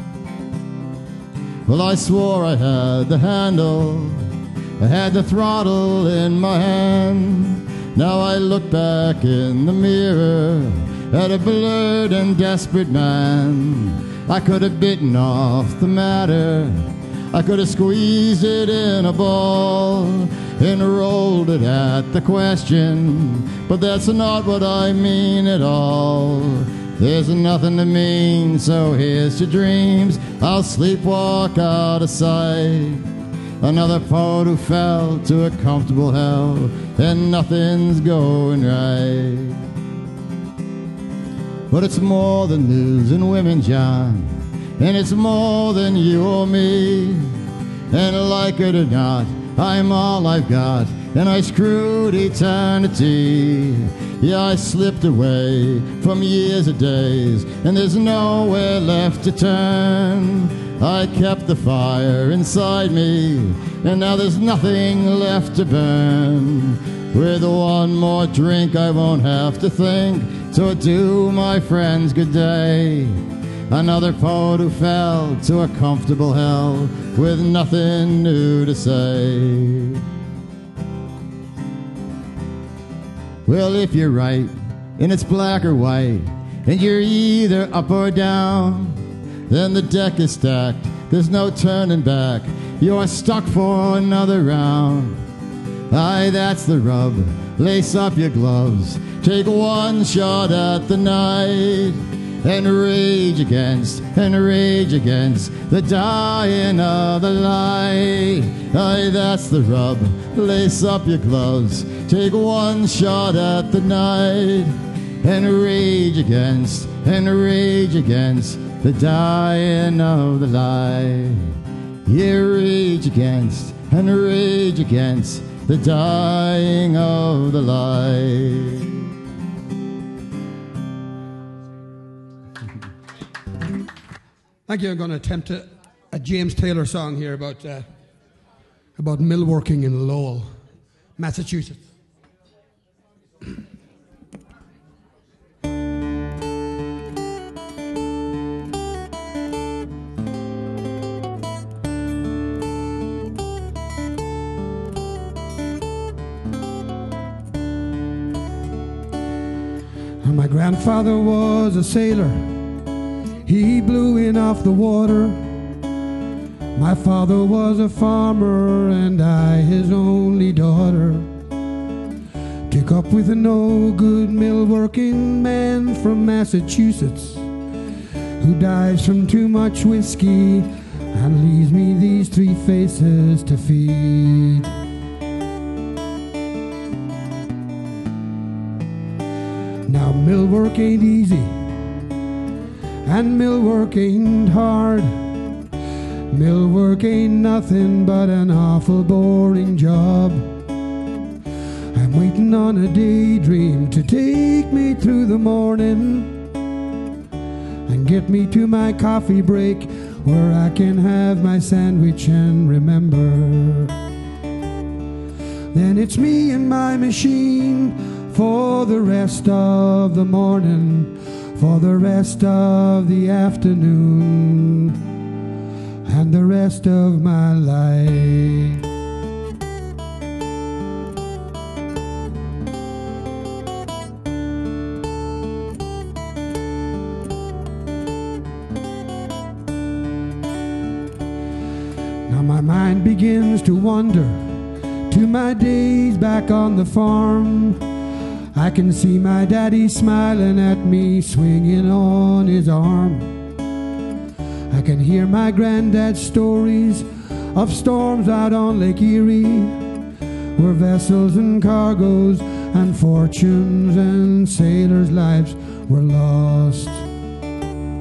Well, I swore I had the handle, I had the throttle in my hand. Now I look back in the mirror at a blurred and desperate man. I could have bitten off the matter, I could have squeezed it in a ball and rolled it at the question, but that's not what I mean at all. There's nothing to mean, so here's to dreams I'll sleepwalk out of sight. Another poet who fell to a comfortable hell, and nothing's going right. But it's more than losing women, John, and it's more than you or me. And like it or not, I'm all I've got, and I screwed eternity. Yeah, I slipped away from years of days, and there's nowhere left to turn. I kept the fire inside me, and now there's nothing left to burn. With one more drink I won't have to think, so adieu my friends, good day. Another poet who fell to a comfortable hell with nothing new to say. Well, if you're right, and it's black or white, and you're either up or down, then the deck is stacked, there's no turning back, you're stuck for another round. Aye, that's the rub, lace up your gloves, take one shot at the night, and rage against, and rage against the dying of the light. Aye, that's the rub, lace up your gloves, take one shot at the night, and rage against, and rage against the dying of the light. Yeah, rage against, and rage against the dying of the light. Thank you. I'm going to attempt a, a James Taylor song here about uh, about millworking in Lowell, Massachusetts. My grandfather was a sailor, he blew in off the water. My father was a farmer and I his only daughter. Took up with a no-good mill-working man from Massachusetts, who dies from too much whiskey and leaves me these three faces to feed. Now mill work ain't easy, and mill work ain't hard. Mill work ain't nothing but an awful boring job. I'm waiting on a daydream to take me through the morning and get me to my coffee break where I can have my sandwich and remember. Then it's me and my machine for the rest of the morning, for the rest of the afternoon, and the rest of my life. Now my mind begins to wander to my days back on the farm. I can see my daddy smiling at me, swinging on his arm. I can hear my granddad's stories of storms out on Lake Erie, where vessels and cargoes and fortunes and sailors' lives were lost.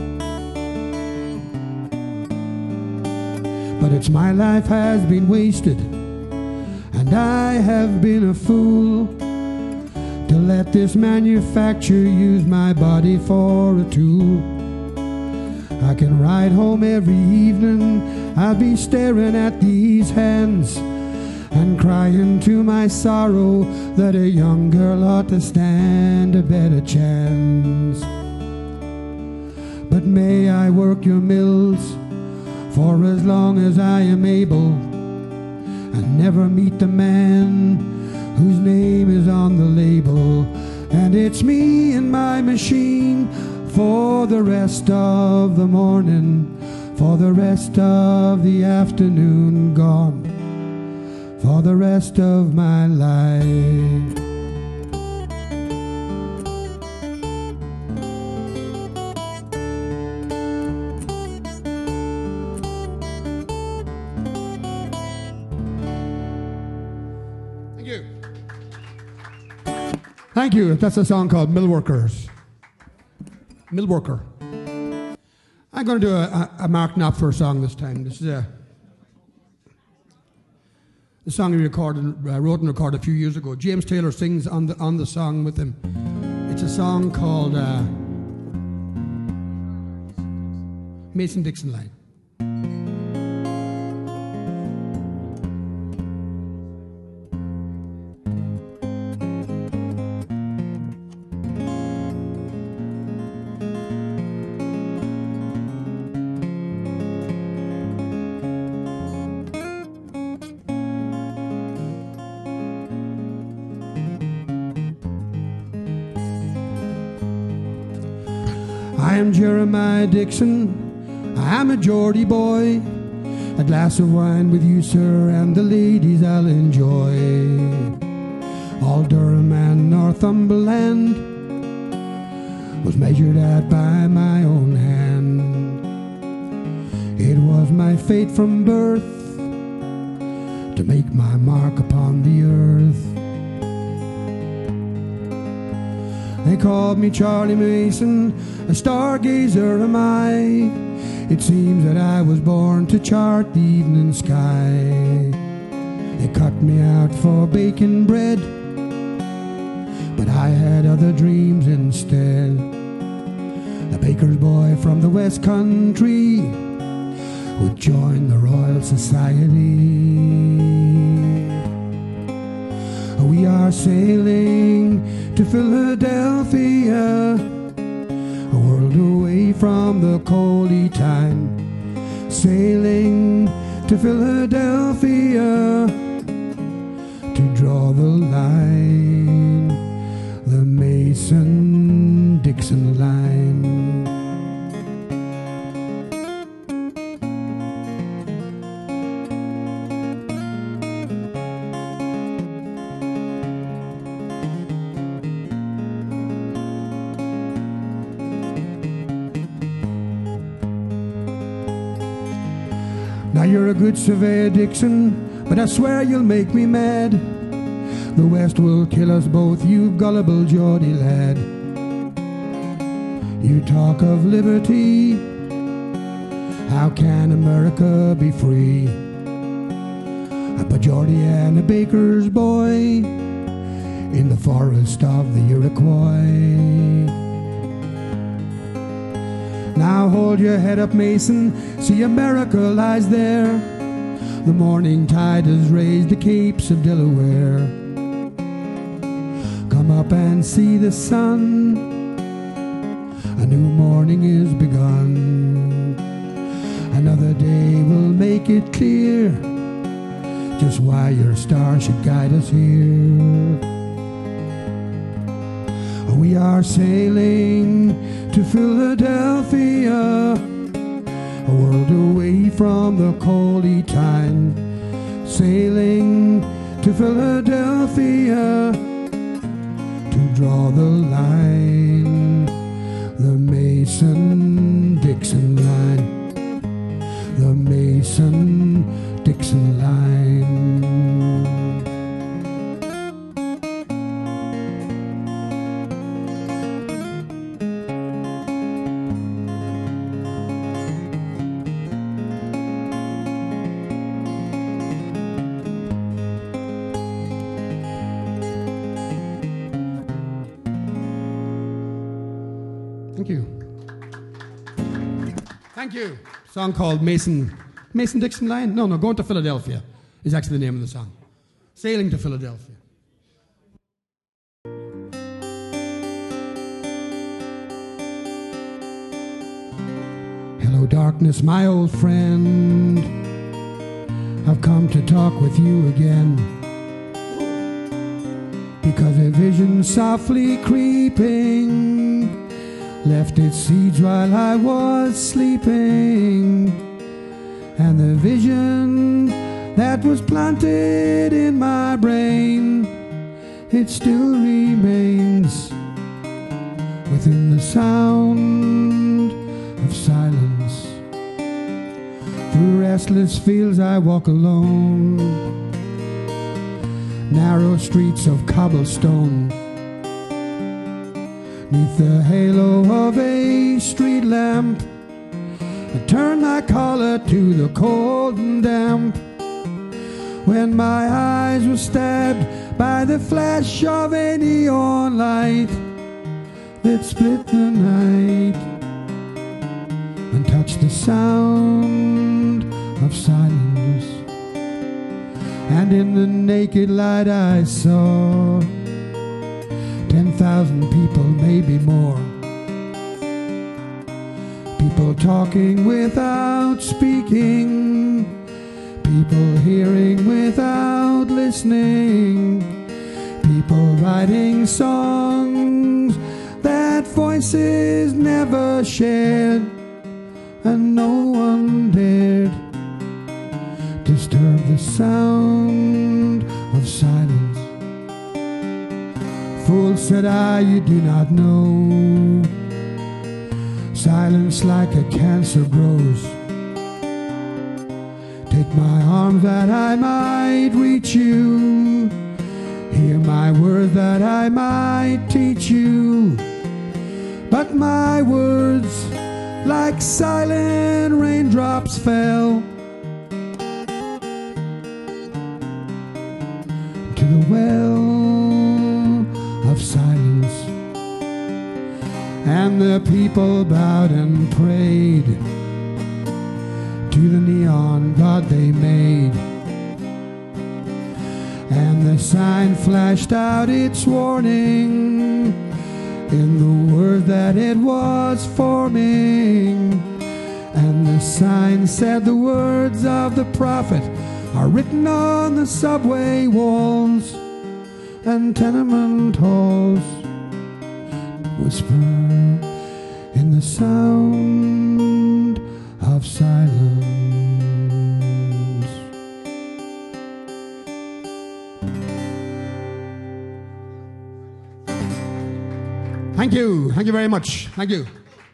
But it's my life has been wasted, and I have been a fool to let this manufacturer use my body for a tool. I can ride home every evening, I'll be staring at these hands and crying to my sorrow that a young girl ought to stand a better chance. But may I work your mills for as long as I am able, and never meet the man whose name is on the label. And it's me and my machine for the rest of the morning, for the rest of the afternoon, gone for the rest of my life. Thank you. That's a song called Mill Workers. Mill Worker. I'm going to do a, a Mark Knopfler song this time. This is a, a song he recorded, uh, wrote and recorded a few years ago. James Taylor sings on the on the song with him. It's a song called uh, Mason-Dixon Line. I am Jeremiah Dixon, I'm a Geordie boy. A glass of wine with you, sir, and the ladies I'll enjoy. All Durham and Northumberland was measured out by my own hand. It was my fate from birth to make my mark upon the earth. They called me Charlie Mason, a stargazer am I. It seems that I was born to chart the evening sky. They cut me out for baking bread, but I had other dreams instead. A baker's boy from the West Country would join the Royal Society. We are sailing to Philadelphia, a world away from the coldy time. Sailing to Philadelphia to draw the line, the Mason-Dixon line. Now you're a good surveyor, Dixon, but I swear you'll make me mad. The West will kill us both, you gullible Geordie lad. You talk of liberty, how can America be free? A Geordie and a baker's boy in the forest of the Iroquois. Now hold your head up, Mason, see America lies there. The morning tide has raised the capes of Delaware. Come up and see the sun, a new morning is begun. Another day will make it clear just why your star should guide us here. We are sailing to Philadelphia, a world away from the coldy time. Sailing to Philadelphia to draw the line, the Mason-Dixon line, the Mason-Dixon line. Thank you. Thank you. A song called Mason, Mason-Dixon Line? No, no, Going to Philadelphia is actually the name of the song. Sailing to Philadelphia. Hello, darkness, my old friend. I've come to talk with you again, because a vision softly creeping left its seeds while I was sleeping, and the vision that was planted in my brain, it still remains within the sound of silence. Through restless fields I walk alone, narrow streets of cobblestone, neath the halo of a street lamp. I turn my collar to the cold and damp, when my eyes were stabbed by the flash of a neon light that split the night and touched the sound of silence. And in the naked light I saw ten thousand people, maybe more. People talking without speaking, people hearing without listening, people writing songs that voices never shared, and no one dared disturb the sound of silence. Fool, said I, you do not know, silence like a cancer grows. Take my arms that I might reach you, hear my words that I might teach you, but my words like silent raindrops fell to the well of silence. And the people bowed and prayed to the neon god they made, and the sign flashed out its warning in the word that it was forming. And the sign said the words of the prophet are written on the subway walls and tenement halls, whisper in the sound of silence. Thank you. Thank you very much. Thank you.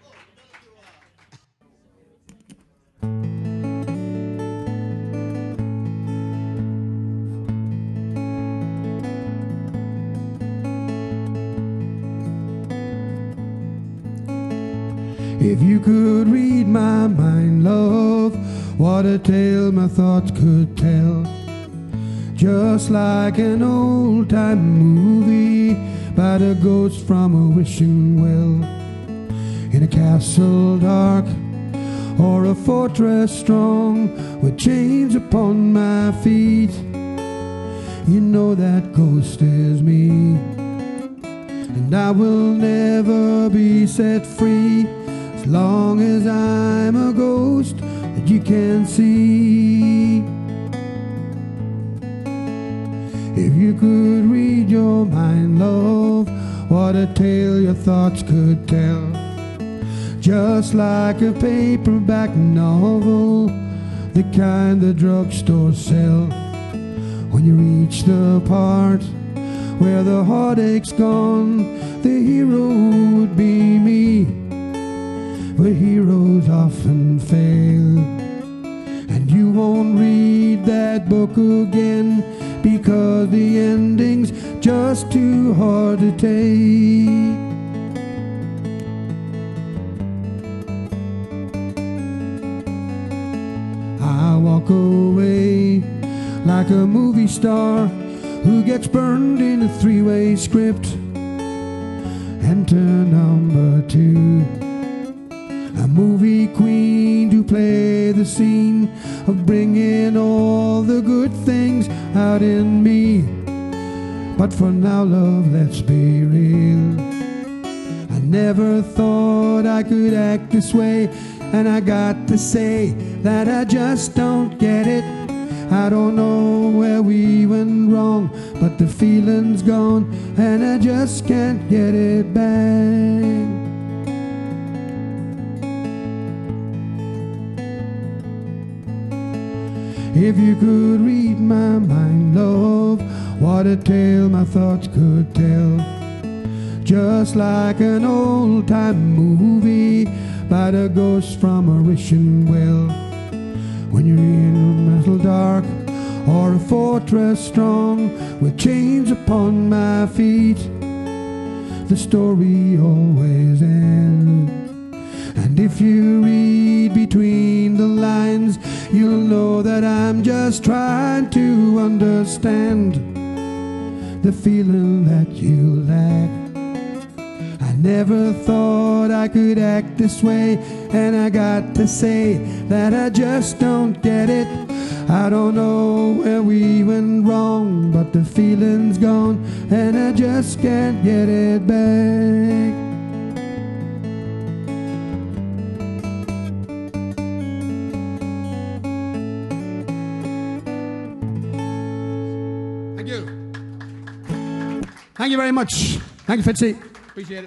If you could read my mind, love, what a tale my thoughts could tell. Just like an old-time movie about a ghost from a wishing well, in a castle dark or a fortress strong with chains upon my feet. You know that ghost is me, and I will never be set free as long as I'm a ghost that you can see. If you could read your mind, love, what a tale your thoughts could tell. Just like a paperback novel, the kind the drugstores sell. When you reach the part where the heartache's gone, the hero would be me. But heroes often fail, and you won't read that book again because the ending's just too hard to take. I walk away like a movie star who gets burned in a three-way script. Enter number two. a movie queen to play the scene of bringing all the good things out in me. But for now, love, let's be real. I never thought I could act this way, and I got to say that I just don't get it. I don't know where we went wrong, but the feeling's gone, and I just can't get it back. If you could read my mind, love, what a tale my thoughts could tell. Just like an old-time movie about a ghost from a wishing well. When you're in a metal dark or a fortress strong with chains upon my feet, the story always ends. And if you read between the lines, you'll know that I'm just trying to understand the feeling that you lack. I never thought I could act this way, and I got to say that I just don't get it. I don't know where we went wrong, but the feeling's gone, and I just can't get it back. Thank you. Thank you very much. Thank you, Fitzy. Appreciate it.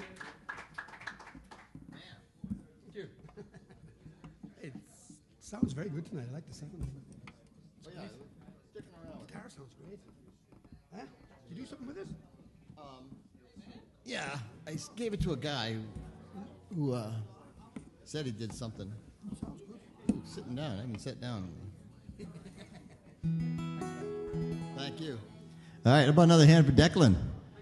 Thank you. It sounds very good tonight. I like the sound. Oh, yeah. Sticking around. Guitar sounds great. Huh? Did you do something with this? Um, yeah, I gave it to a guy who uh, said he did something. Sounds good. Ooh, sitting down. I haven't sat down. Thank you. All right, how about another hand for Declan?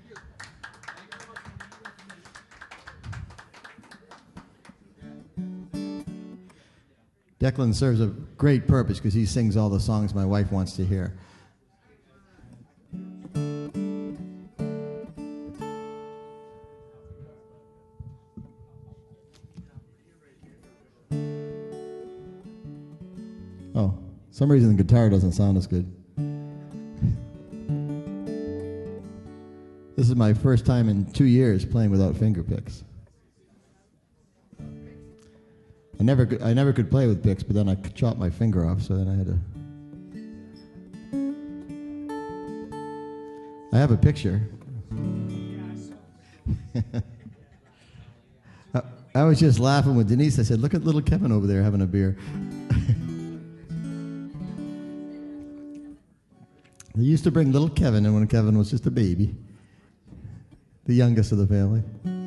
Declan serves a great purpose because he sings all the songs my wife wants to hear. Oh, for some reason the guitar doesn't sound as good. This is my first time in two years playing without finger picks. I never could, I never could play with picks, but then I chopped my finger off, so then I had to... I have a picture. I, I was just laughing with Denise. I said, look at little Kevin over there having a beer. They used to bring little Kevin in when Kevin was just a baby. The youngest of the family.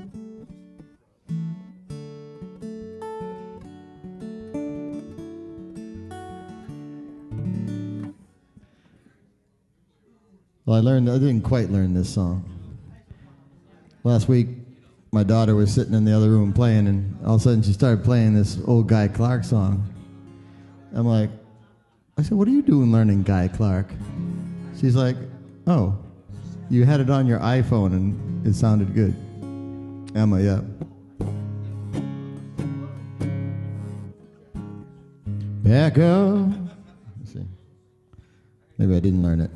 Well, I learned, I didn't quite learn this song. Last week, my daughter was sitting in the other room playing, and all of a sudden she started playing this old Guy Clark song. I'm like, I said, what are you doing learning Guy Clark? She's like, oh, you had it on your iPhone and it sounded good. I'm like, yeah. Back up. Let's see. Maybe I didn't learn it.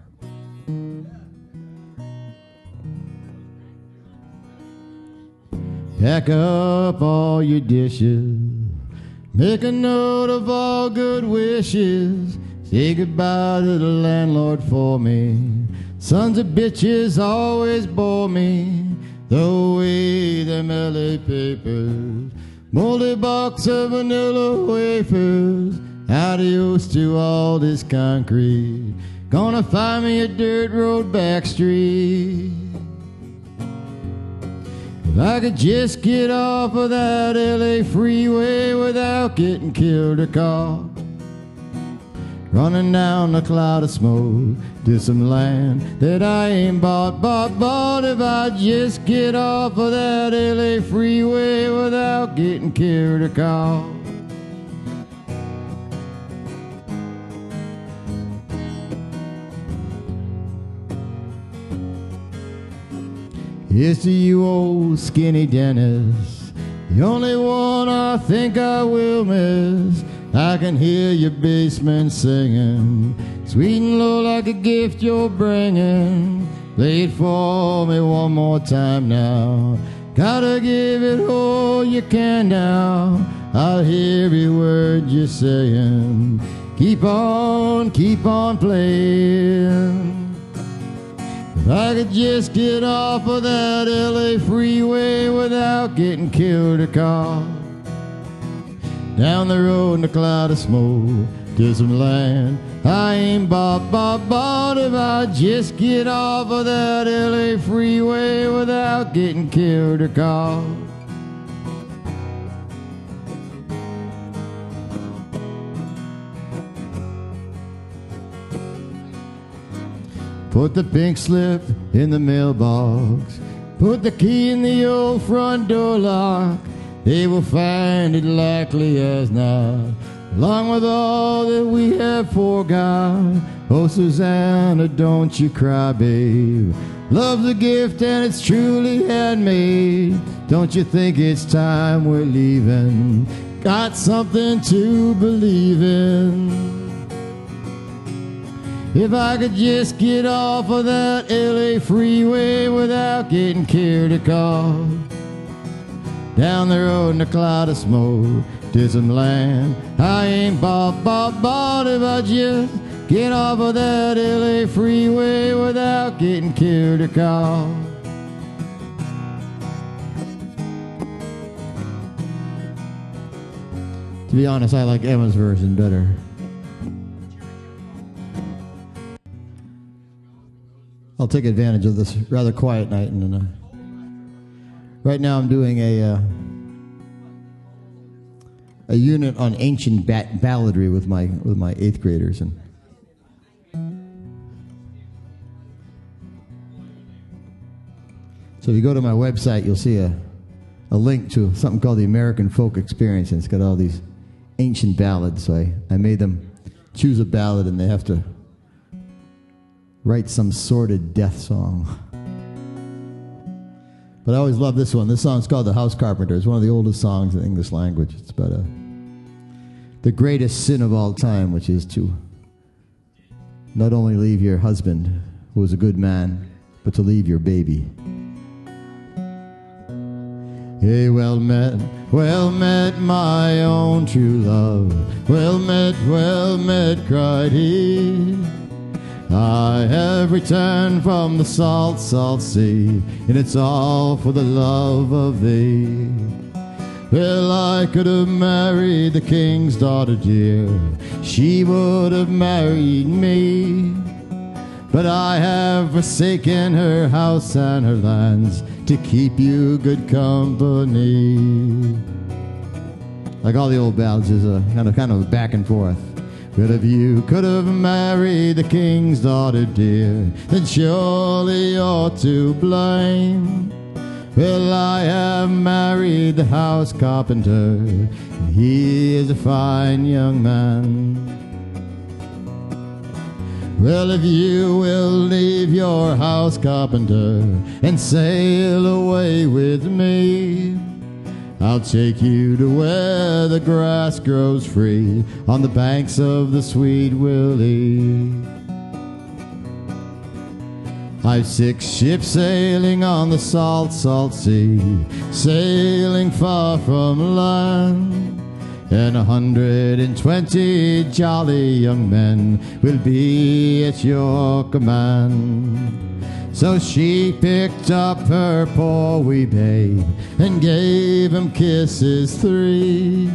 Pack up all your dishes. Make a note of all good wishes. Say goodbye to the landlord for me. Sons of bitches always bore me. Throw away them L A papers. Moldy box of vanilla wafers. Adios to all this concrete. Gonna find me a dirt road back street. If I could just get off of that L A freeway without getting killed or caught. Running down a cloud of smoke to some land that I ain't bought, bought, bought. If I just get off of that L A freeway without getting killed or caught. Here's to you old skinny Dennis, The only one I think I will miss, I can hear your basement singing, sweet and low like a gift you're bringing. Play it for me one more time now. Gotta give it all you can now. I'll hear every word you're saying. Keep on, keep on playing. If I could just get off of that L A freeway without getting killed or caught, down the road in a cloud of smoke to some land I ain't bought, bought, bought. If I just get off of that L A freeway without getting killed or caught. Put the pink slip in the mailbox, put the key in the old front door lock. They will find it likely as not, along with all that we have forgot. Oh, Susanna, don't you cry, babe. Love's a gift and it's truly handmade. Don't you think it's time we're leaving? Got something to believe in. If I could just get off of that L A freeway without getting killed or caught, down the road in a cloud of smoke to some land I ain't bought, bought, bought. If I just get off of that L A freeway without getting killed or caught. To be honest, I like Emma's version better. I'll take advantage of this rather quiet night, and uh, right now I'm doing a uh, a unit on ancient ba- balladry with my with my eighth graders, and so if you go to my website, you'll see a a link to something called the American Folk Experience, and it's got all these ancient ballads. So I, I made them choose a ballad, and they have to write some sordid death song. But I always love this one. This song's called The House Carpenter. It's one of the oldest songs in the English language. It's about a, the greatest sin of all time, which is to not only leave your husband, who was a good man, but to leave your baby. Hey, well met, well met, my own true love. Well met, well met, cried he. I have returned from the salt, salt sea, and it's all for the love of thee. Well, I could have married the king's daughter dear, she would have married me. But I have forsaken her house and her lands to keep you good company. Like all the old ballads, is a kind of kind of back and forth. But if you could have married the king's daughter dear, then surely you're to blame. Well, I have married the house carpenter, and he is a fine young man. Well, if you will leave your house carpenter and sail away with me, I'll take you to where the grass grows free on the banks of the Sweet Willie. I've six ships sailing on the salt, salt sea, sailing far from land, and a hundred and twenty jolly young men will be at your command. So she picked up her poor wee babe and gave him kisses three.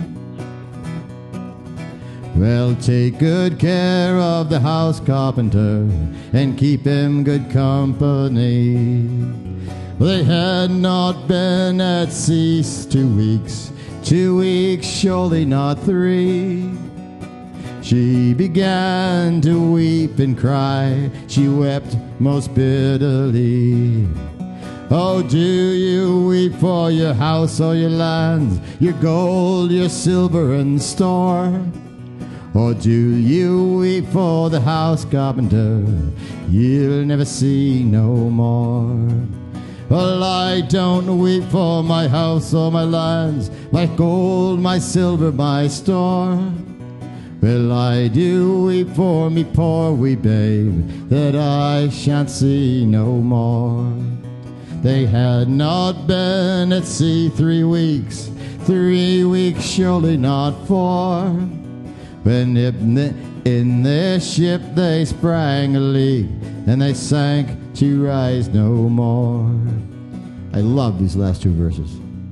Well, take good care of the house carpenter and keep him good company. They had not been at sea two weeks, two weeks, surely not three. She began to weep and cry, she wept most bitterly. Oh, do you weep for your house or your lands, your gold, your silver and store? Or do you weep for the house carpenter you'll never see no more? Well, I don't weep for my house or my lands, my gold, my silver, my store. Well, I do weep for me poor wee babe, that I shan't see no more. They had not been at sea three weeks, three weeks surely not four, when in, the, in their ship they sprang a leak, and they sank to rise no more. I love these last two verses.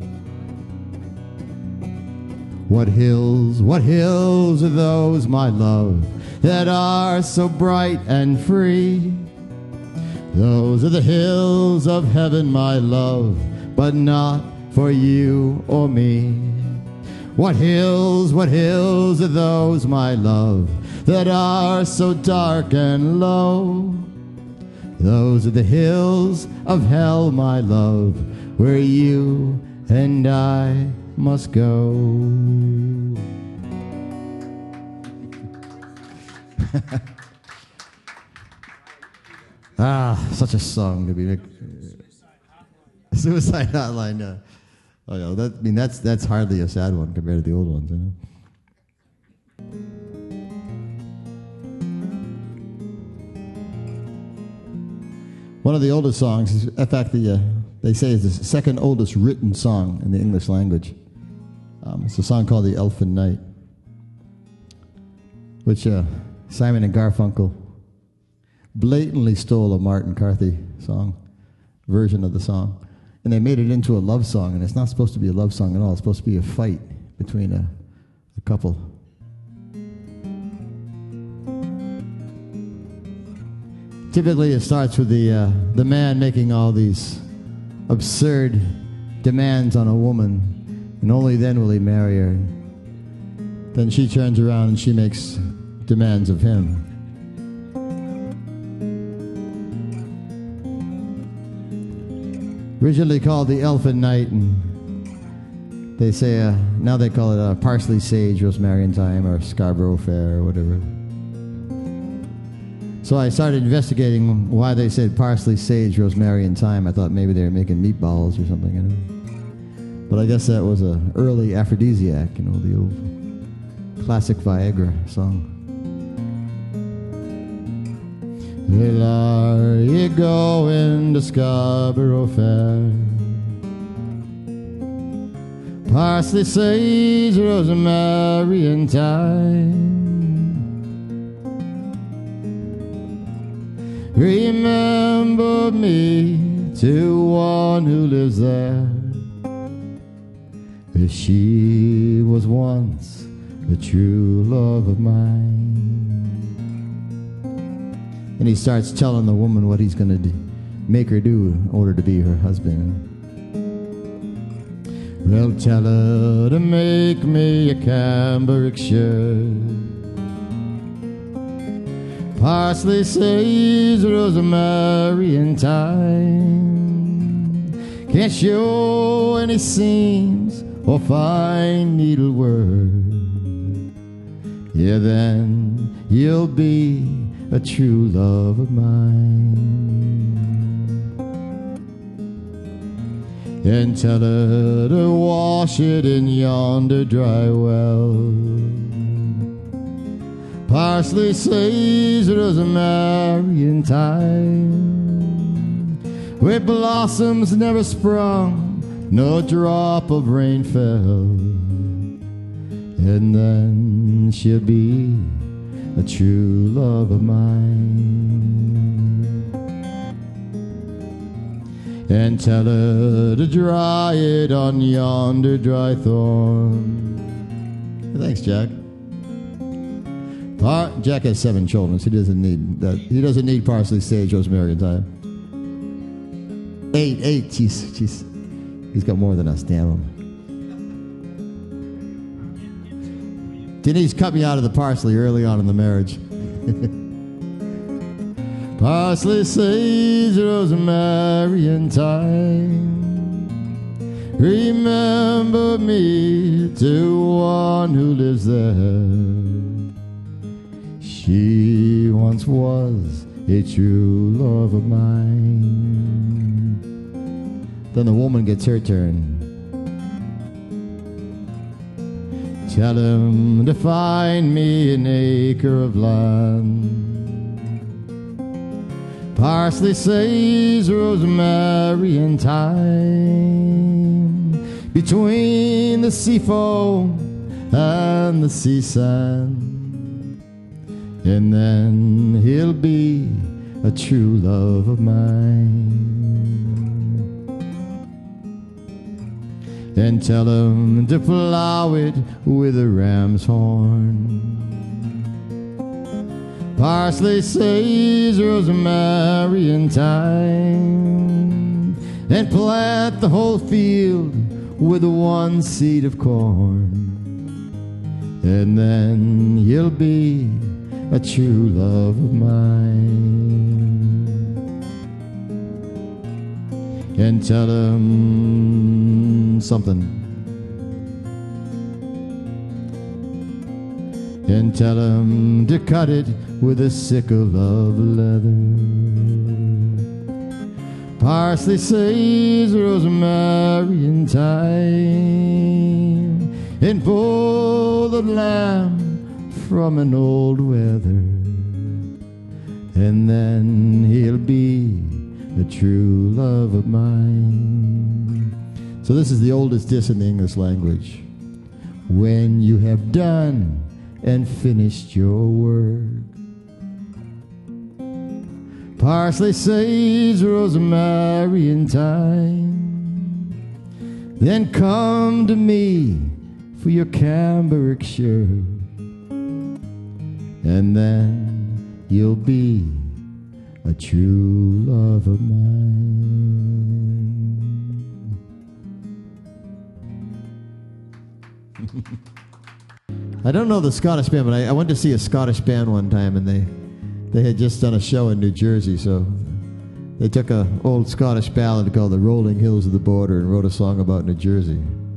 What hills, what hills are those, my love, that are so bright and free? Those are the hills of heaven, my love, but not for you or me. What hills, what hills are those, my love, that are so dark and low? Those are the hills of hell, my love, where you and I must go. Ah, such a song to be. Suicide Hotline. Uh, oh yeah, that, I mean that's that's hardly a sad one compared to the old ones. You know? One of the oldest songs, in fact, the, uh, they say is the second oldest written song in the English language. Um, it's a song called The Elfin Night, which uh, Simon and Garfunkel blatantly stole a Martin Carthy song, version of the song, and they made it into a love song, and it's not supposed to be a love song at all. It's supposed to be a fight between a, a couple. Typically, it starts with the uh, the man making all these absurd demands on a woman, and only then will he marry her. Then she turns around and she makes demands of him. Originally called the Elfin Night, and they say uh, now they call it uh, Parsley, Sage, Rosemary and Thyme, or Scarborough Fair, or whatever. So I started investigating why they said parsley, sage, rosemary, and thyme. I thought maybe they were making meatballs or something, you know. But I guess that was an early aphrodisiac, you know, the old classic Viagra song. Well, are you going to Scarborough Fair? Parsley, sage, rosemary, and thyme. Remember me to one who lives there. She was once a true love of mine. And he starts telling the woman what he's going to do, make her do in order to be her husband. Well, tell her to make me a cambric shirt. Parsley, sage, rosemary, and thyme. Can't show any seams or fine needlework. Yeah, then you'll be a true love of mine. And tell her to wash it in yonder dry well. Parsley, sage, rosemary, and thyme, where blossoms never sprung, no drop of rain fell. And then she'll be a true love of mine. And tell her to dry it on yonder dry thorn. Thanks, Jack. Par- Jack has seven children, so he doesn't need that. He doesn't need parsley, sage, rosemary, and thyme. Eight, eight. Jeez, jeez. He's got more than us. Damn him. Denise cut me out of the parsley early on in the marriage. Parsley, sage, rosemary, and thyme. Remember me to one who lives there. She once was a true love of mine. Then the woman gets her turn. Tell him to find me an acre of land. Parsley, sage, rosemary, and thyme. Between the sea foam and the sea sand. And then he'll be a true love of mine. And tell him to plow it with a ram's horn. Parsley, sage, rosemary, and thyme. And plant the whole field with one seed of corn. And then he'll be a true love of mine. And tell him something. And tell him to cut it with a sickle of leather. Parsley, sage, rosemary, and thyme. And pull the lamb from an old wether. And then he'll be a true love of mine. So this is the oldest diss in the English language. When you have done and finished your work, parsley, sage, rosemary, and thyme, then come to me for your cambric shirt, and then you'll be a true love of mine. I don't know the Scottish band, but I, I went to see a Scottish band one time, and they they had just done a show in New Jersey, so they took an old Scottish ballad called The Rolling Hills of the Border and wrote a song about New Jersey.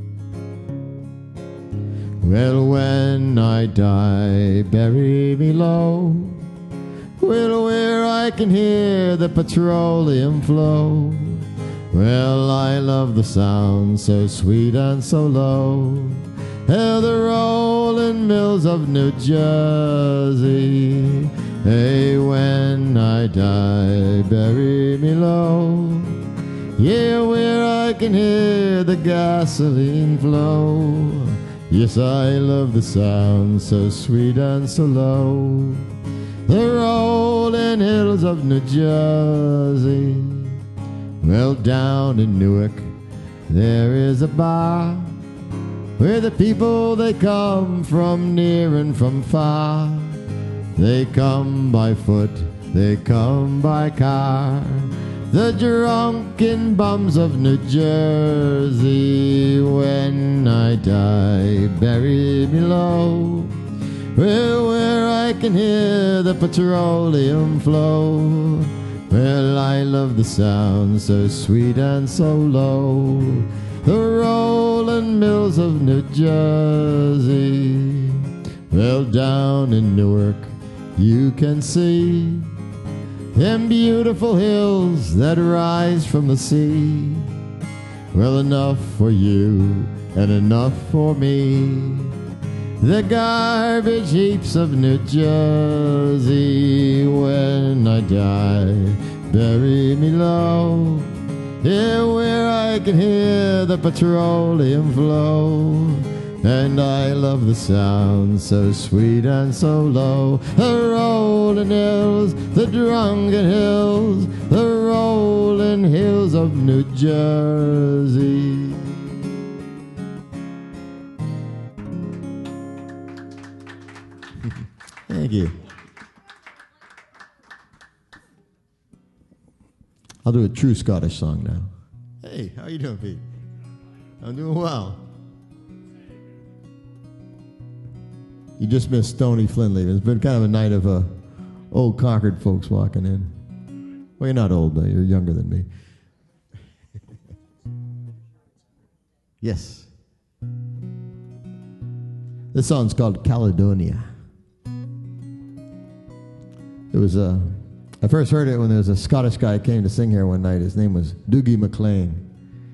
Well, when I die, bury me low, well, where I can hear the petroleum flow. Well, I love the sound so sweet and so low. Hell, the rolling mills of New Jersey. Hey, when I die, bury me low. Yeah, where I can hear the gasoline flow. Yes, I love the sound so sweet and so low. The rolling hills of New Jersey. Well, down in Newark, there is a bar where the people, they come from near and from far. They come by foot, they come by car. The drunken bums of New Jersey. When I die, bury me low, well, where I can hear the petroleum flow. Well, I love the sound so sweet and so low. The rolling mills of New Jersey. Well, down in Newark, you can see them beautiful hills that rise from the sea. Well, enough for you and enough for me. The garbage heaps of New Jersey. When I die, bury me low, yeah, where I can hear the petroleum flow. And I love the sound so sweet and so low. The rolling hills, the drunken hills, the rolling hills of New Jersey. Thank you. I'll do a true Scottish song now. Hey, how you doing, Pete? I'm doing well. You just missed Stoney Flinley. It's been kind of a night of uh, old Concord folks walking in. Well, you're not old, though. You're younger than me. Yes. This song's called Caledonia. It was a... Uh, I first heard it when there was a Scottish guy who came to sing here one night. His name was Doogie McLean.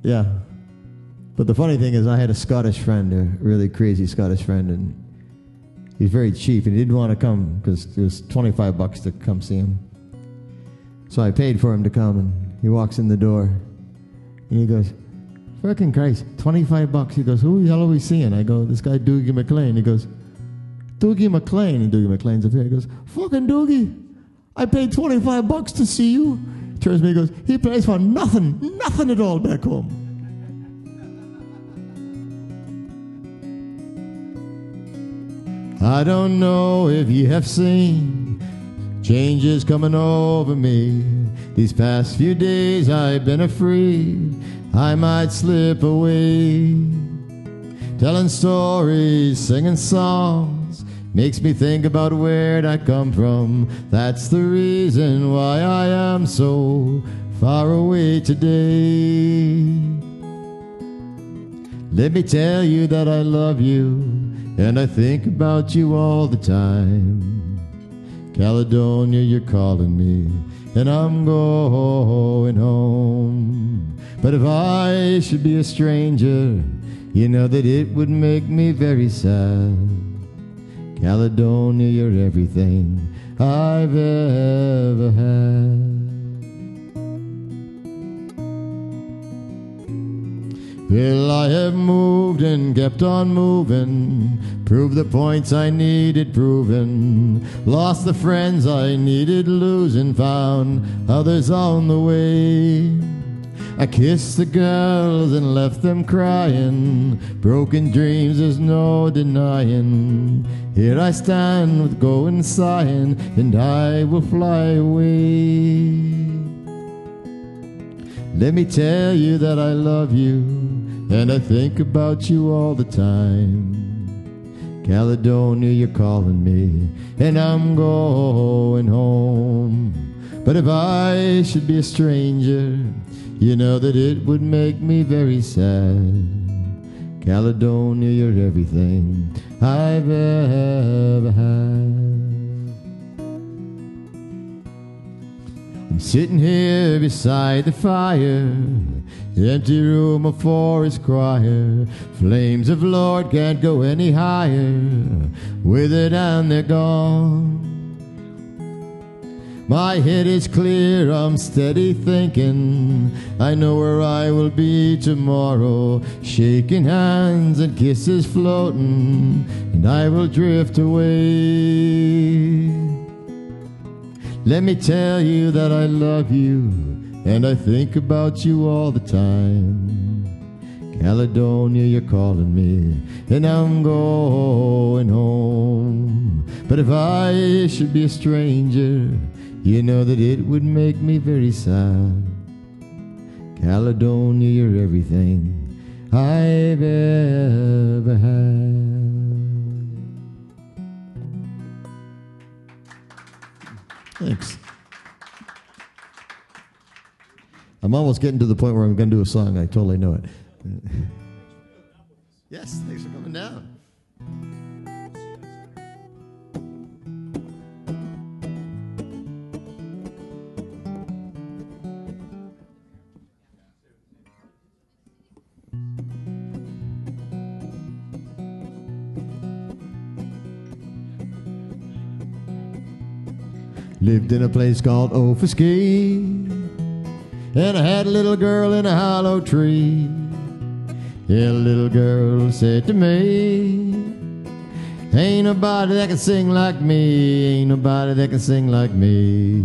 Yeah. But the funny thing is I had a Scottish friend, a really crazy Scottish friend, and he's very cheap, and he didn't want to come because it was twenty-five bucks to come see him. So I paid for him to come, and he walks in the door, and he goes, "Frickin' Christ, twenty-five bucks." He goes, "Who the hell are we seeing?" I go, "This guy Doogie McLean." He goes, "Doogie McLean?" And Doogie McLean's up here. He goes, "Fucking Doogie, I paid twenty-five bucks to see you." Turns to me, he goes, "He plays for nothing, nothing at all back home." I don't know if you have seen changes coming over me. These past few days I've been afraid I might slip away. Telling stories, singing songs, makes me think about where'd I come from. That's the reason why I am so far away today. Let me tell you that I love you, and I think about you all the time. Caledonia, you're calling me, and I'm going home. But if I should be a stranger, you know that it would make me very sad. Caledonia, you're everything I've ever had. Well, I have moved and kept on moving, proved the points I needed proving, lost the friends I needed losing, found others on the way. I kissed the girls and left them crying, broken dreams there's no denying. Here I stand with going sighing, and I will fly away. Let me tell you that I love you, and I think about you all the time. Caledonia, you're calling me, and I'm going home. But if I should be a stranger, you know that it would make me very sad. Caledonia, you're everything I've ever had. I'm sitting here beside the fire, empty room, a forest choir. Flames of Lord can't go any higher, withered and they're gone. My head is clear, I'm steady thinking, I know where I will be tomorrow. Shaking hands and kisses floating, and I will drift away. Let me tell you that I love you, and I think about you all the time. Caledonia, you're calling me, and I'm going home. But if I should be a stranger, you know that it would make me very sad. Caledonia, you're everything I've ever had. Thanks. I'm almost getting to the point where I'm going to do a song. I totally know it. Yes, thanks for coming down. Lived in a place called Ofuskee, and I had a little girl in a hollow tree. Yeah, a little girl said to me, ain't nobody that can sing like me, ain't nobody that can sing like me.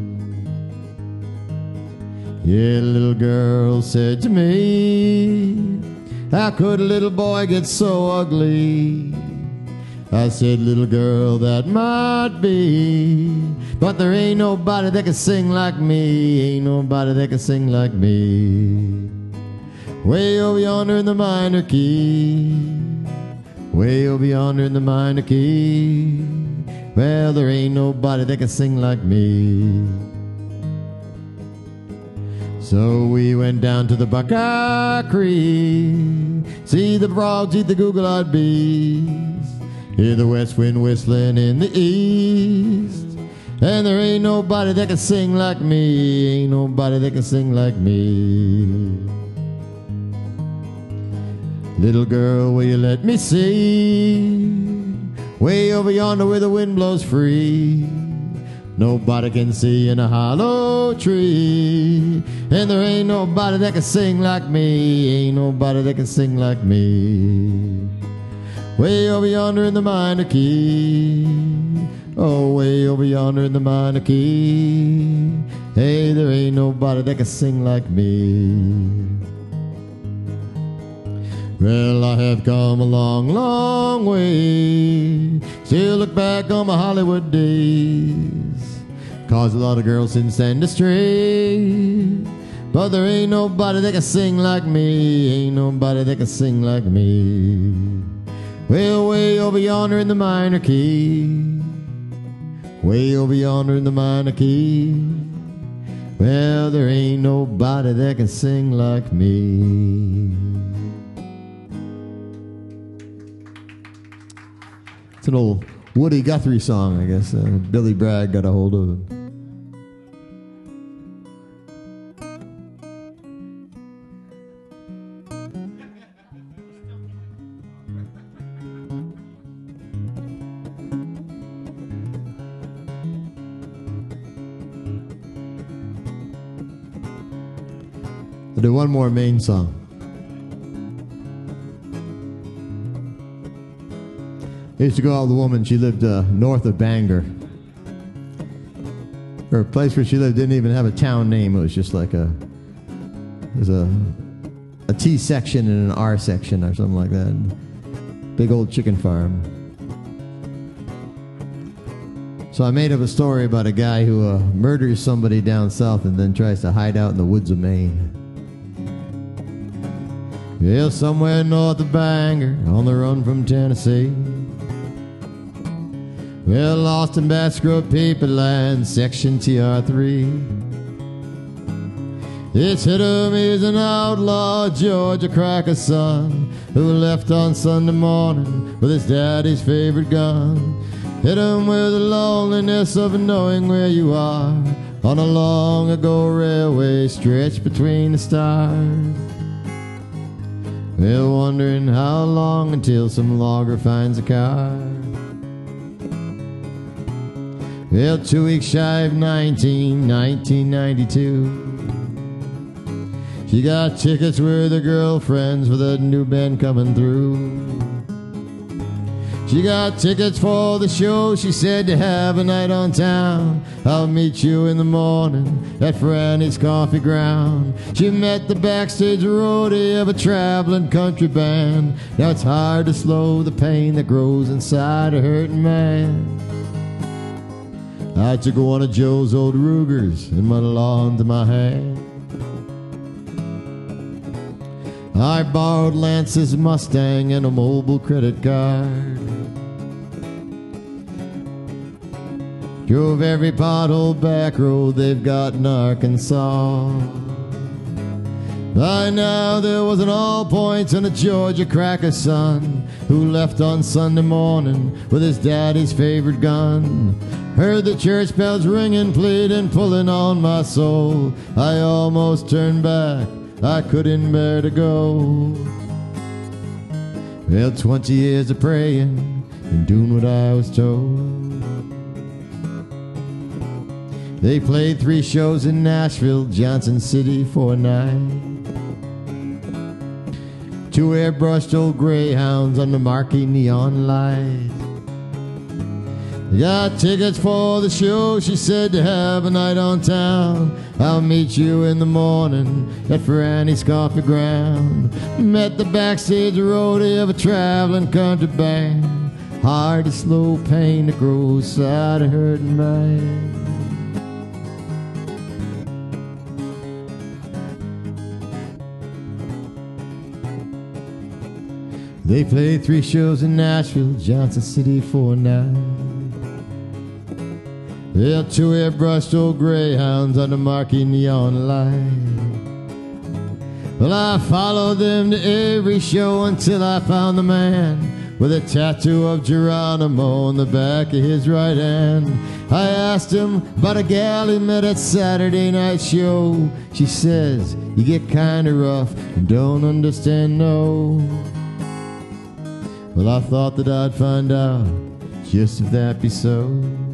Yeah, a little girl said to me, how could a little boy get so ugly? I said, little girl, that might be, but there ain't nobody that can sing like me, ain't nobody that can sing like me. Way over yonder in the minor key, way over yonder in the minor key, well, there ain't nobody that can sing like me. So we went down to the Buckeye Creek, see the frogs eat the google-eyed bees, hear the west wind whistling in the east, and there ain't nobody that can sing like me, ain't nobody that can sing like me. Little girl, will you let me see? Way over yonder where the wind blows free. Nobody can see in a hollow tree. And there ain't nobody that can sing like me. Ain't nobody that can sing like me. Way over yonder in the minor key. Oh, way over yonder in the minor key. Hey, there ain't nobody that can sing like me. Well, I have come a long, long way. Still look back on my Hollywood days. Caused a lot of girls didn't stand astray. But there ain't nobody that can sing like me. Ain't nobody that can sing like me. Well, way over yonder in the minor key. Way over yonder in the minor key. Well, there ain't nobody that can sing like me. It's an old Woody Guthrie song, I guess. Uh, Billy Bragg got a hold of it. I'll do one more Maine song. I used to go out with a woman. She lived uh, north of Bangor. Her place where she lived didn't even have a town name. It was just like a, it was a, a T section and an R section or something like that. Big old chicken farm. So I made up a story about a guy who uh, murders somebody down south and then tries to hide out in the woods of Maine. Yeah, somewhere north of Bangor, on the run from Tennessee. Well, lost in Bastrop Paper Land, Section T R three. It's hit him, he's an outlaw, Georgia cracker son, who left on Sunday morning with his daddy's favorite gun. Hit him with the loneliness of knowing where you are on a long ago railway stretched between the stars. Well, wondering how long until some logger finds a car. Well, two weeks shy of nineteen, nineteen ninety-two. She got tickets with her girlfriends for the new band coming through. She got tickets for the show, she said, to have a night on town. I'll meet you in the morning at Franny's Coffee Ground. She met the backstage roadie of a traveling country band. Now it's hard to slow the pain that grows inside a hurting man. I took one of Joe's old Rugers and muddled onto my hand. I borrowed Lance's Mustang and a mobile credit card. Drove every pothole back road they've got in Arkansas. By now there was an all points and a Georgia cracker son who left on Sunday morning with his daddy's favorite gun. Heard the church bells ringing, pleading, pulling on my soul. I almost turned back, I couldn't bear to go. Well, twenty years of praying and doing what I was told. They played three shows in Nashville, Johnson City for a night. Two airbrushed old Greyhounds under marquee neon lights. Got tickets for the show, she said, to have a night on town. I'll meet you in the morning at Franny's Coffee Ground. Met the backstage roadie of a traveling country band. Hard to slow pain that grows inside a hurting man. They played three shows in Nashville, Johnson City for a night. Yeah, two airbrushed old Greyhounds under marquee neon light. Well, I followed them to every show until I found the man with a tattoo of Geronimo on the back of his right hand. I asked him about a gal he met at Saturday night show. She says, you get kinda rough and don't understand, no. Well, I thought that I'd find out just if that be so.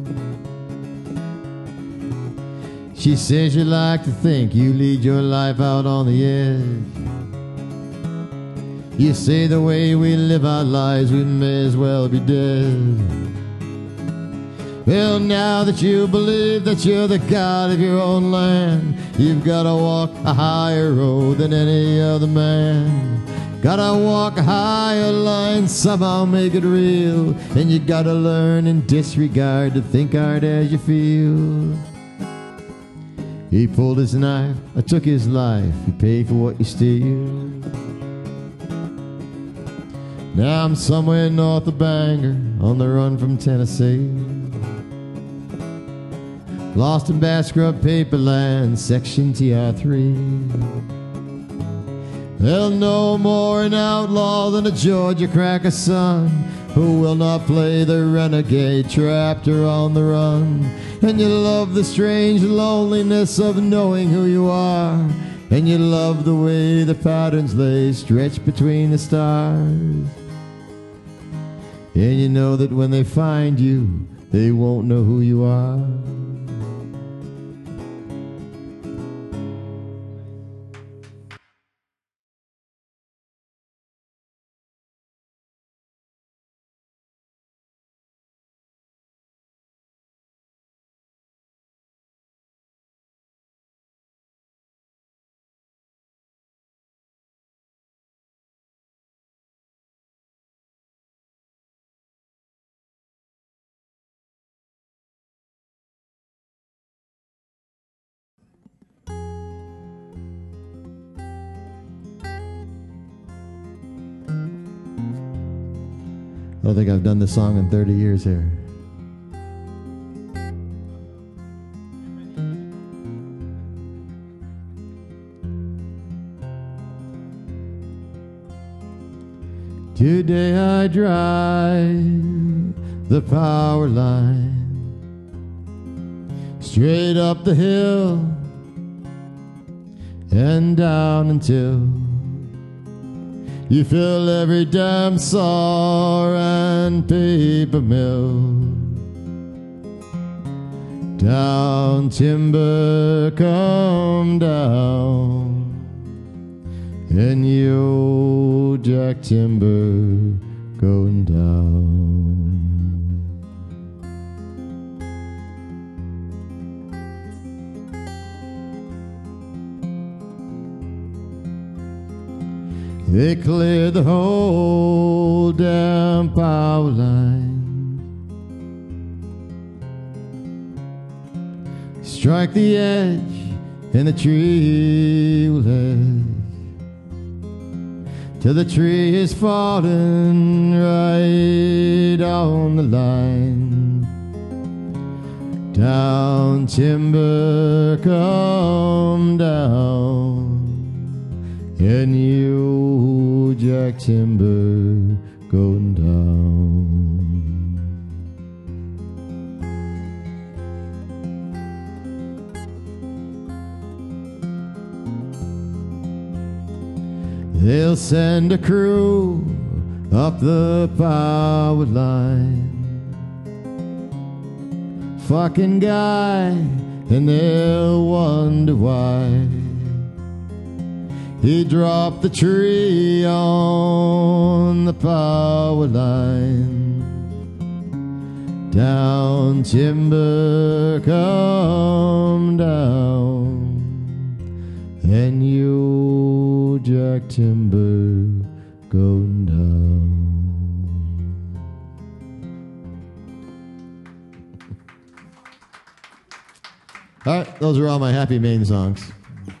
She says you like to think you lead your life out on the edge. You say the way we live our lives we may as well be dead. Well, now that you believe that you're the god of your own land, you've got to walk a higher road than any other man. Gotta walk a higher line, somehow make it real. And you gotta learn in disregard to think hard as you feel. He pulled his knife, I took his life. You pay for what you steal. Now I'm somewhere north of Bangor, on the run from Tennessee. Lost in Bass Scrub Paperland, Section T R three. Well, no more an outlaw than a Georgia cracker son, who will not play the renegade trapped or on the run. And you love the strange loneliness of knowing who you are, and you love the way the patterns lay stretched between the stars. And you know that when they find you, they won't know who you are. I don't think I've done this song in thirty years here. Today I drive the power line straight up the hill and down until you fill every damn saw and paper mill. Down, timber, come down, and you, Jack Timber, going down. They cleared the whole damn power line, strike the edge and the tree will edge, till the tree is falling right on the line. Down, timber, come down, and you, Jack Timber, going down. They'll send a crew up the power line, fucking guy, and they'll wonder why he dropped the tree on the power line. Down, timber, come down, and you, Jack Timber, going down. All right, those are all my Happy Maine songs.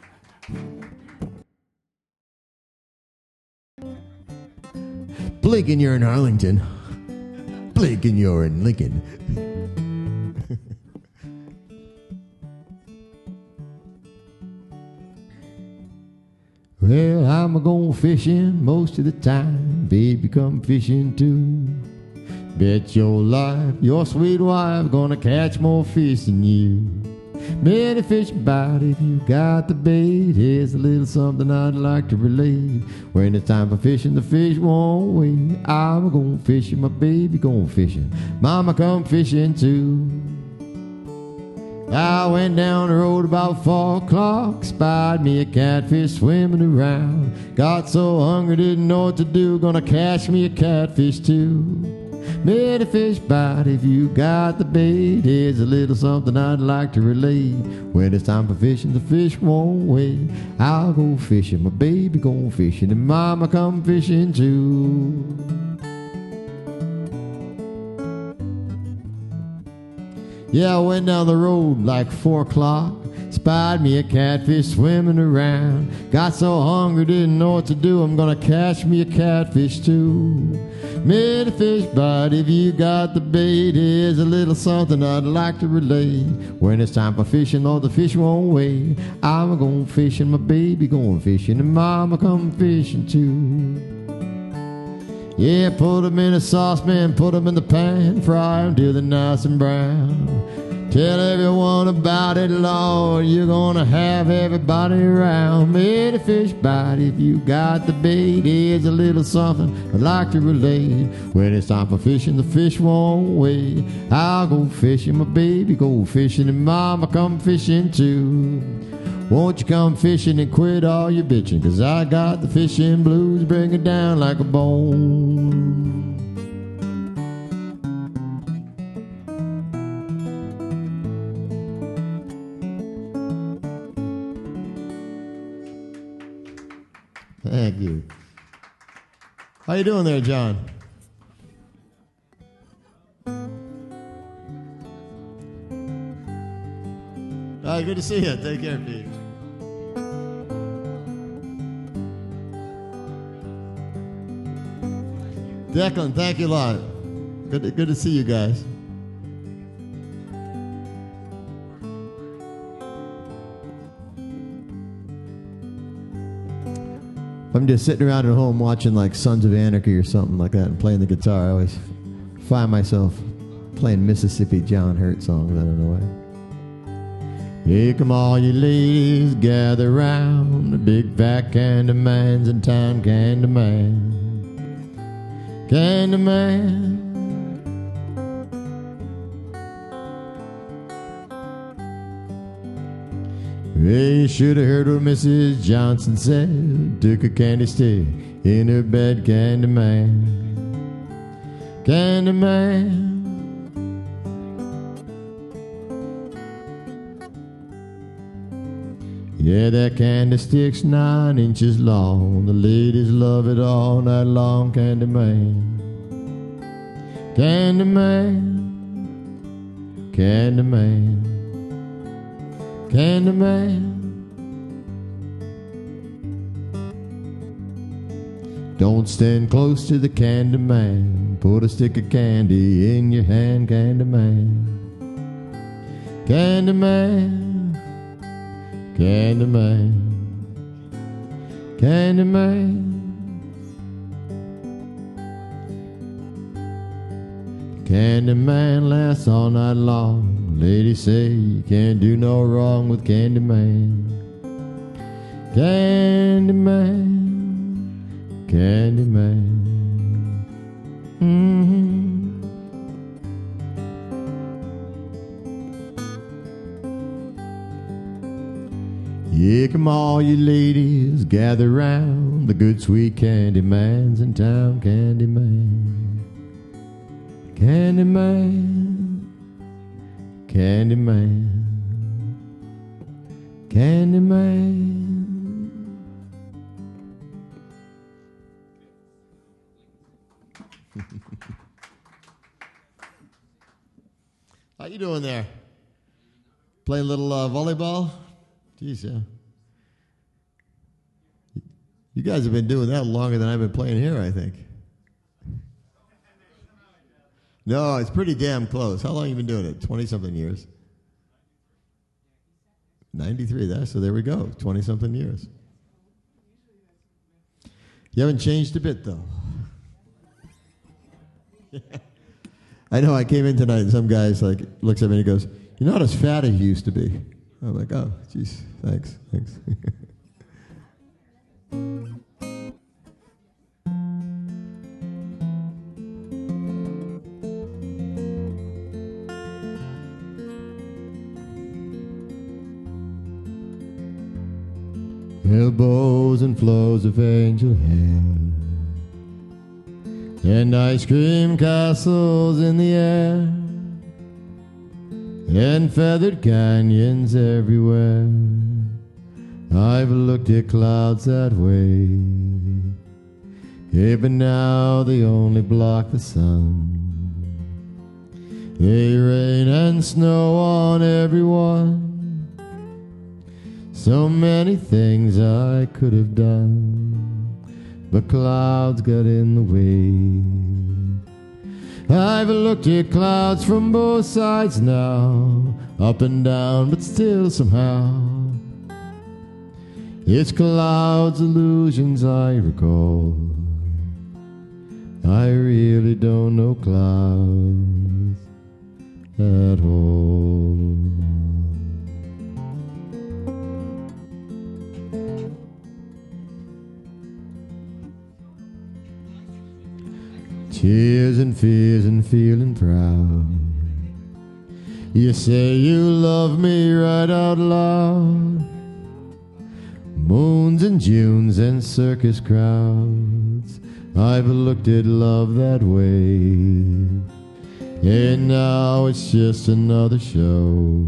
Blinking, you're in Arlington. Blinking, you're in Lincoln. Well, I'm a-going fishing most of the time. Baby, come fishing too. Bet your life your sweet wife gonna catch more fish than you. Many fish bite if you got the bait. Here's a little something I'd like to relate. When it's time for fishing, the fish won't wait. I'm going fishing, my baby going fishing. Mama come fishing too. I went down the road about four o'clock, spied me a catfish swimming around. Got so hungry, didn't know what to do, gonna catch me a catfish too. Many fish bite if you got the bait. Here's a little something I'd like to relate. When it's time for fishing, the fish won't wait. I'll go fishing, my baby go fishing, and mama come fishing too. Yeah, I went down the road like four o'clock, spied me a catfish swimming around. Got so hungry, didn't know what to do, I'm gonna catch me a catfish too. Many fish bite if you got the bait. Here's a little something I'd like to relate. When it's time for fishing, oh, the fish won't wait. I'm going fishing, my baby going fishing, and mama come fishing too. Yeah, put them in a saucepan, put them in the pan, fry them till they're nice and brown. Tell everyone about it, Lord, you're gonna have everybody around. Many fish bite if you got the bait. Here's a little something I'd like to relate. When it's time for fishing, the fish won't wait. I'll go fishing, my baby go fishing, and mama come fishing too. Won't you come fishing and quit all your bitching, 'cause I got the fishing blues, bring it down like a bone. Thank you. How you doing there, John? All right, good to see you. Take care, Pete. Declan, thank you a lot. Good to, good to see you guys. I'm just sitting around at home watching like Sons of Anarchy or something like that and playing the guitar. I always find myself playing Mississippi John Hurt songs. I don't know why. Here come all you ladies, gather round. The big fat candy man's in town, candy man. Candy man. Well, you should have heard what Missus Johnson said. Took a candy stick in her bed, candy man. Candy man. Yeah, that candy stick's nine inches long. The ladies love it all night long, candy man. Candy man. Candy man. Candy man. Don't stand close to the candy man. Put a stick of candy in your hand, candy man. Candy man. Candy man. Candy man. Candy man lasts all night long. Ladies say you can't do no wrong with Candy man. Candy man. Candy man. Mm-hmm. Yeah, come all you ladies, gather round. The good sweet candy man's in town, candy man. Candy man. Candy man. Candy man. How you doing there? Play a little uh, volleyball? Jeez, yeah. You guys have been doing that longer than I've been playing here, I think. No, it's pretty damn close. How long have you been doing it? twenty-something years. ninety-three, that's, so there we go, twenty-something years. You haven't changed a bit, though. I know, I came in tonight and some guy's like, looks at me and he goes, "You're not as fat as you used to be." I'm like, oh, jeez, thanks, thanks. Elbows and flows of angel hair, and ice cream castles in the air, and feathered canyons everywhere. I've looked at clouds that way, yeah, but now they only block the sun. They rain and snow on everyone. So many things I could have done, but clouds got in the way. I've looked at clouds from both sides now, up and down, but still somehow it's clouds' illusions I recall. I really don't know clouds at all. Tears and fears and feeling proud. You say you love me right out loud. Moons and Junes and circus crowds, I've looked at love that way. And now it's just another show.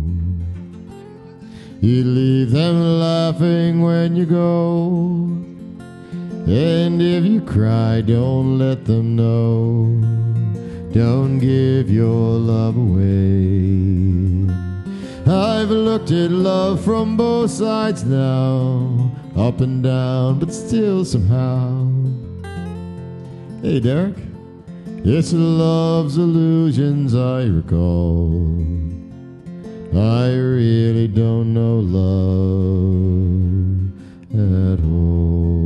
You leave them laughing when you go. And if you cry, don't let them know. Don't give your love away. I've looked at love from both sides now, up and down, but still somehow. Hey, Derek. It's love's illusions I recall. I really don't know love at all.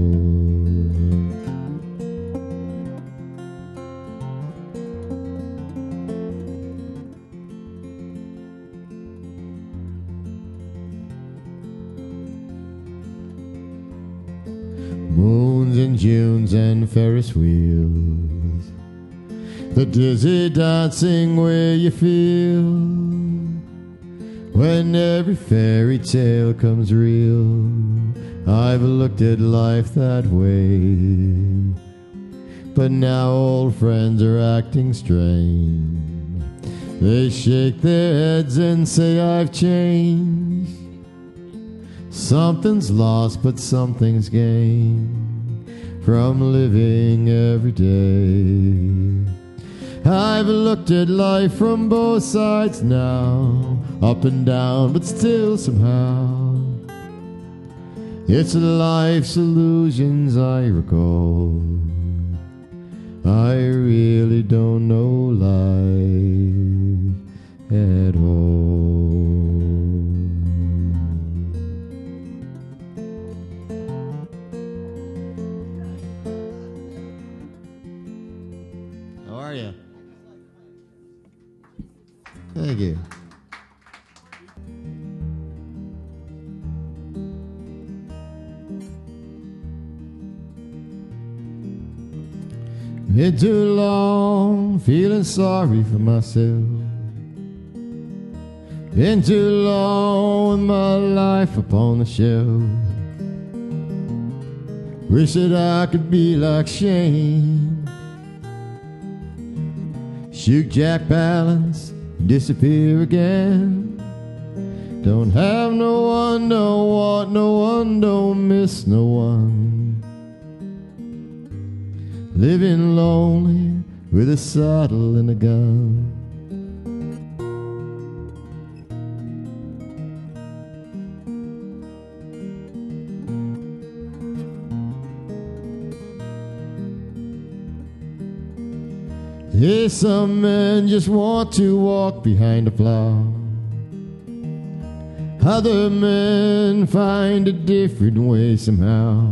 Moons and Junes and Ferris wheels, the dizzy dancing way you feel when every fairy tale comes real. I've looked at life that way, but now old friends are acting strange. They shake their heads and say I've changed. Something's lost, but something's gained from living every day. I've looked at life from both sides now, up and down, but still somehow it's life's illusions I recall. I really don't know life at all. How are you? Thank you. Been too long feeling sorry for myself. Been too long with my life upon the shelf. Wish that I could be like Shane. Shoot Jack Palance, disappear again. Don't have no one, don't want no one, don't miss no one. Living lonely with a saddle and a gun. Yeah, some men just want to walk behind a plow. Other men find a different way somehow.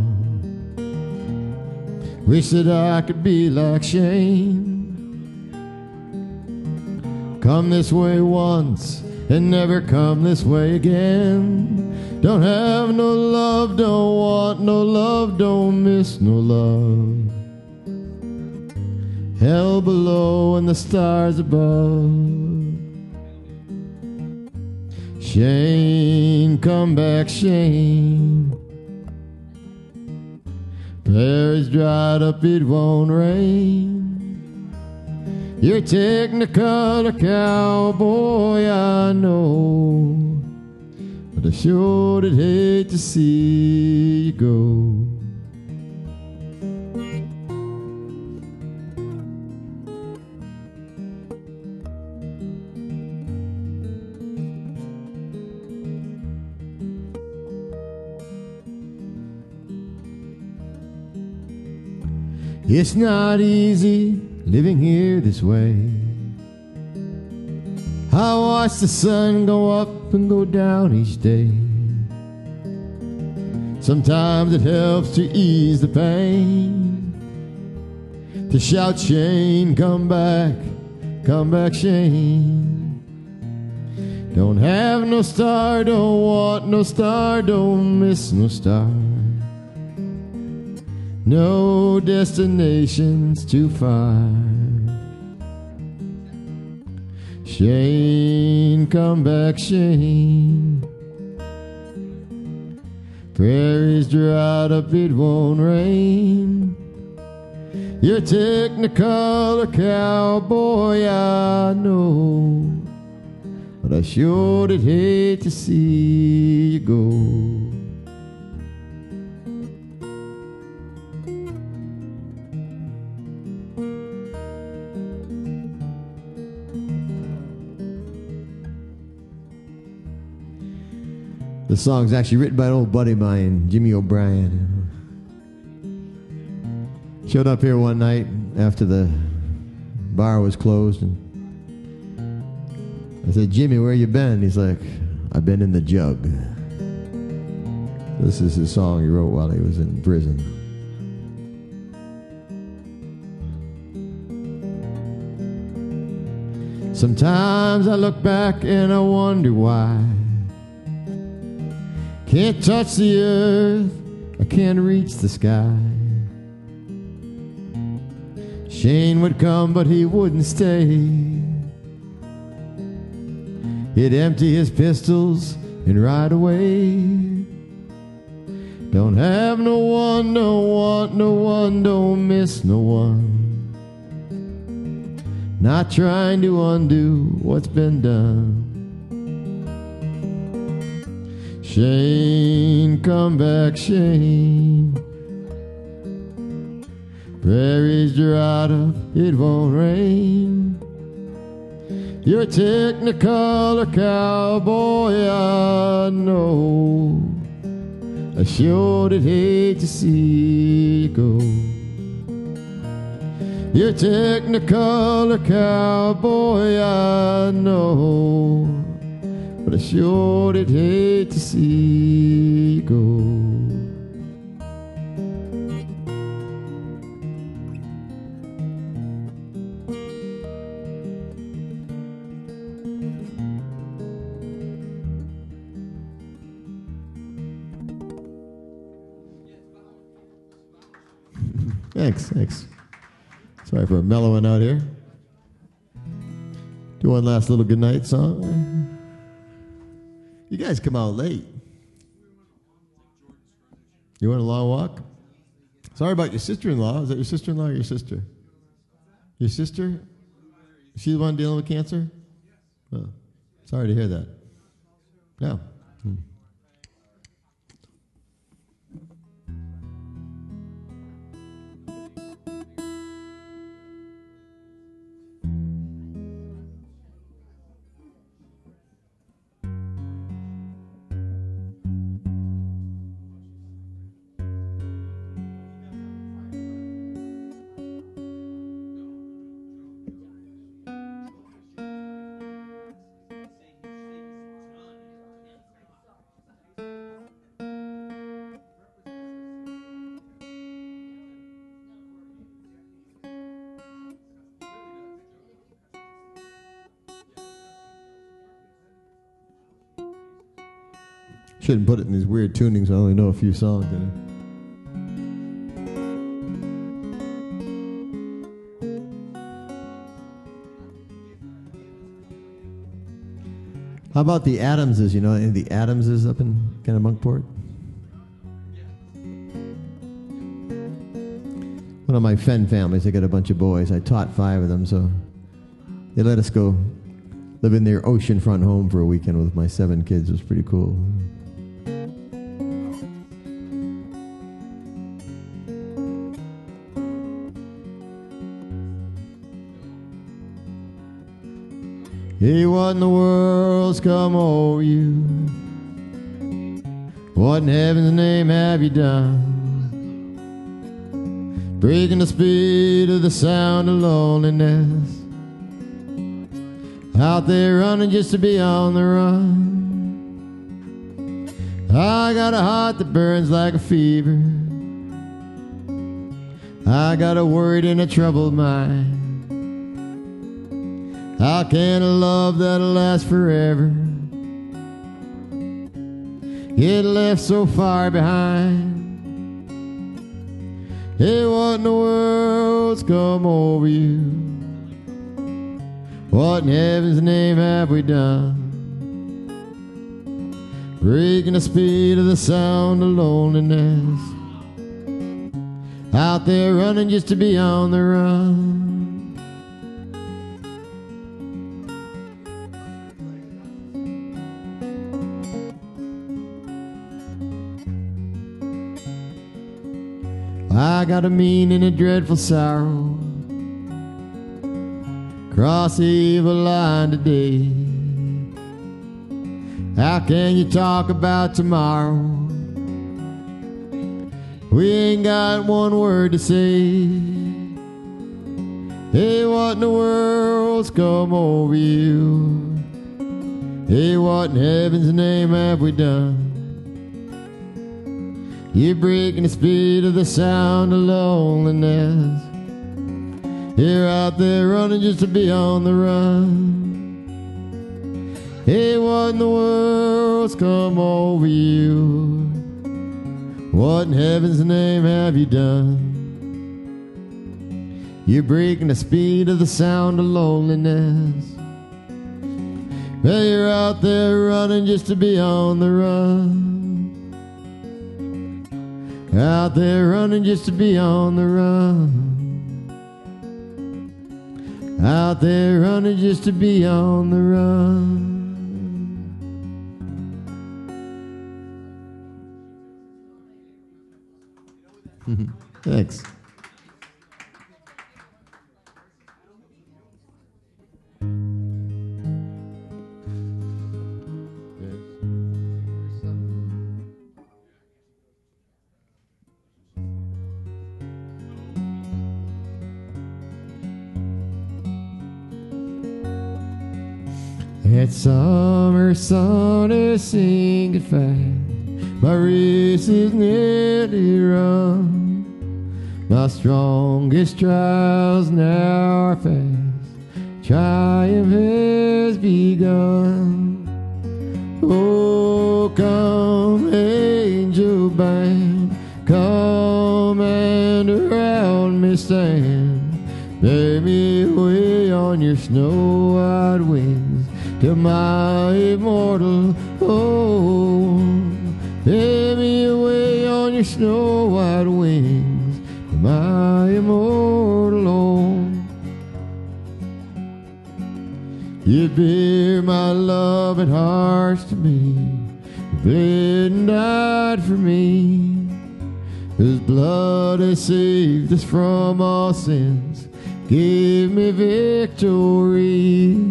Wish that I could be like Shane. Come this way once and never come this way again. Don't have no love, don't want no love, don't miss no love. Hell below and the stars above. Shane, come back, Shane. Prayers dried up, it won't rain. You're Technicolor cowboy, I know, but I sure did hate to see you go. It's not easy living here this way. I watch the sun go up and go down each day. Sometimes it helps to ease the pain, to shout, Shane, come back, come back, Shane. Don't have no star, don't want no star, don't miss no star. No destination's too far. Shane, come back, Shane. Prairies dried up, it won't rain. You're Technicolor cowboy, I know, but I sure did hate to see you go. The song's actually written by an old buddy of mine, Jimmy O'Brien. Showed up here one night after the bar was closed, and I said, Jimmy, where you been? He's like, I've been in the jug. This is his song he wrote while he was in prison. Sometimes I look back and I wonder why. Can't touch the earth, I can't reach the sky. Shane would come, but he wouldn't stay. He'd empty his pistols and ride away. Don't have no one, don't want no one, don't miss no one. Not trying to undo what's been done. Shane, come back, Shane. Prairies dried up, it won't rain. You're a Technicolor cowboy, I know. I sure did hate to see you go. You're a Technicolor cowboy, I know, but I sure did hate to see you go. Thanks, thanks. Sorry for mellowing out here. Do one last little goodnight song. You guys come out late. You went a long walk? Sorry about your sister-in-law. Is that your sister-in-law or your sister? Your sister? Is she the one dealing with cancer? Oh, sorry to hear that. No. Hmm. Shouldn't put it in these weird tunings. I only know a few songs in it. How about the Adamses? You know any of the Adamses up in Kennebunkport? One of my Fenn families, they got a bunch of boys. I taught five of them, so they let us go live in their oceanfront home for a weekend with my seven kids. It was pretty cool. Hey, what in the world's come over you? What in heaven's name have you done? Breaking the speed of the sound of loneliness, out there running just to be on the run. I got a heart that burns like a fever. I got a worried and a troubled mind. How can a love that'll last forever get left so far behind? Hey, what in the world's come over you? What in heaven's name have we done? Breaking the speed of the sound of loneliness, out there running just to be on the run. I got a mean and a dreadful sorrow, cross the evil line today. How can you talk about tomorrow? We ain't got one word to say. Hey, what in the world's come over you? Hey, what in heaven's name have we done? You're breaking the speed of the sound of loneliness. You're out there running just to be on the run. Hey, what in the world's come over you? What in heaven's name have you done? You're breaking the speed of the sound of loneliness. Well, you're out there running just to be on the run. Out there running just to be on the run. Out there running just to be on the run. Thanks. It's summer sun is sinking fast. My race is nearly run. My strongest trials now are fast. Triumph has begun. Oh, come, angel band, come and around me stand. Bear me away on your snow-white wings to my immortal home. Bear me away on your snow-white wings to my immortal home. You bear my loving hearts to me. You bled and died for me. Whose blood has saved us from all sins. Give me victory.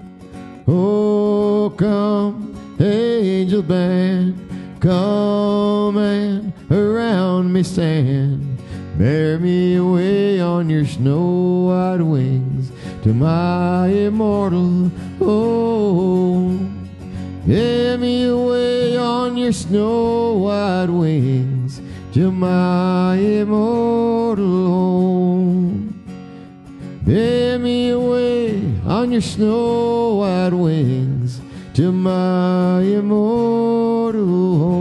Oh, come, angel band, come and around me stand. Bear me away on your snow-white wings to my immortal home. Bear me away on your snow-white wings to my immortal home. Bear me away on your snow-white wings to my immortal home.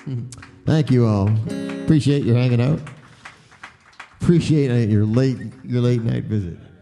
Thank you all. Appreciate your hanging out. Appreciate uh, your late your late night visit.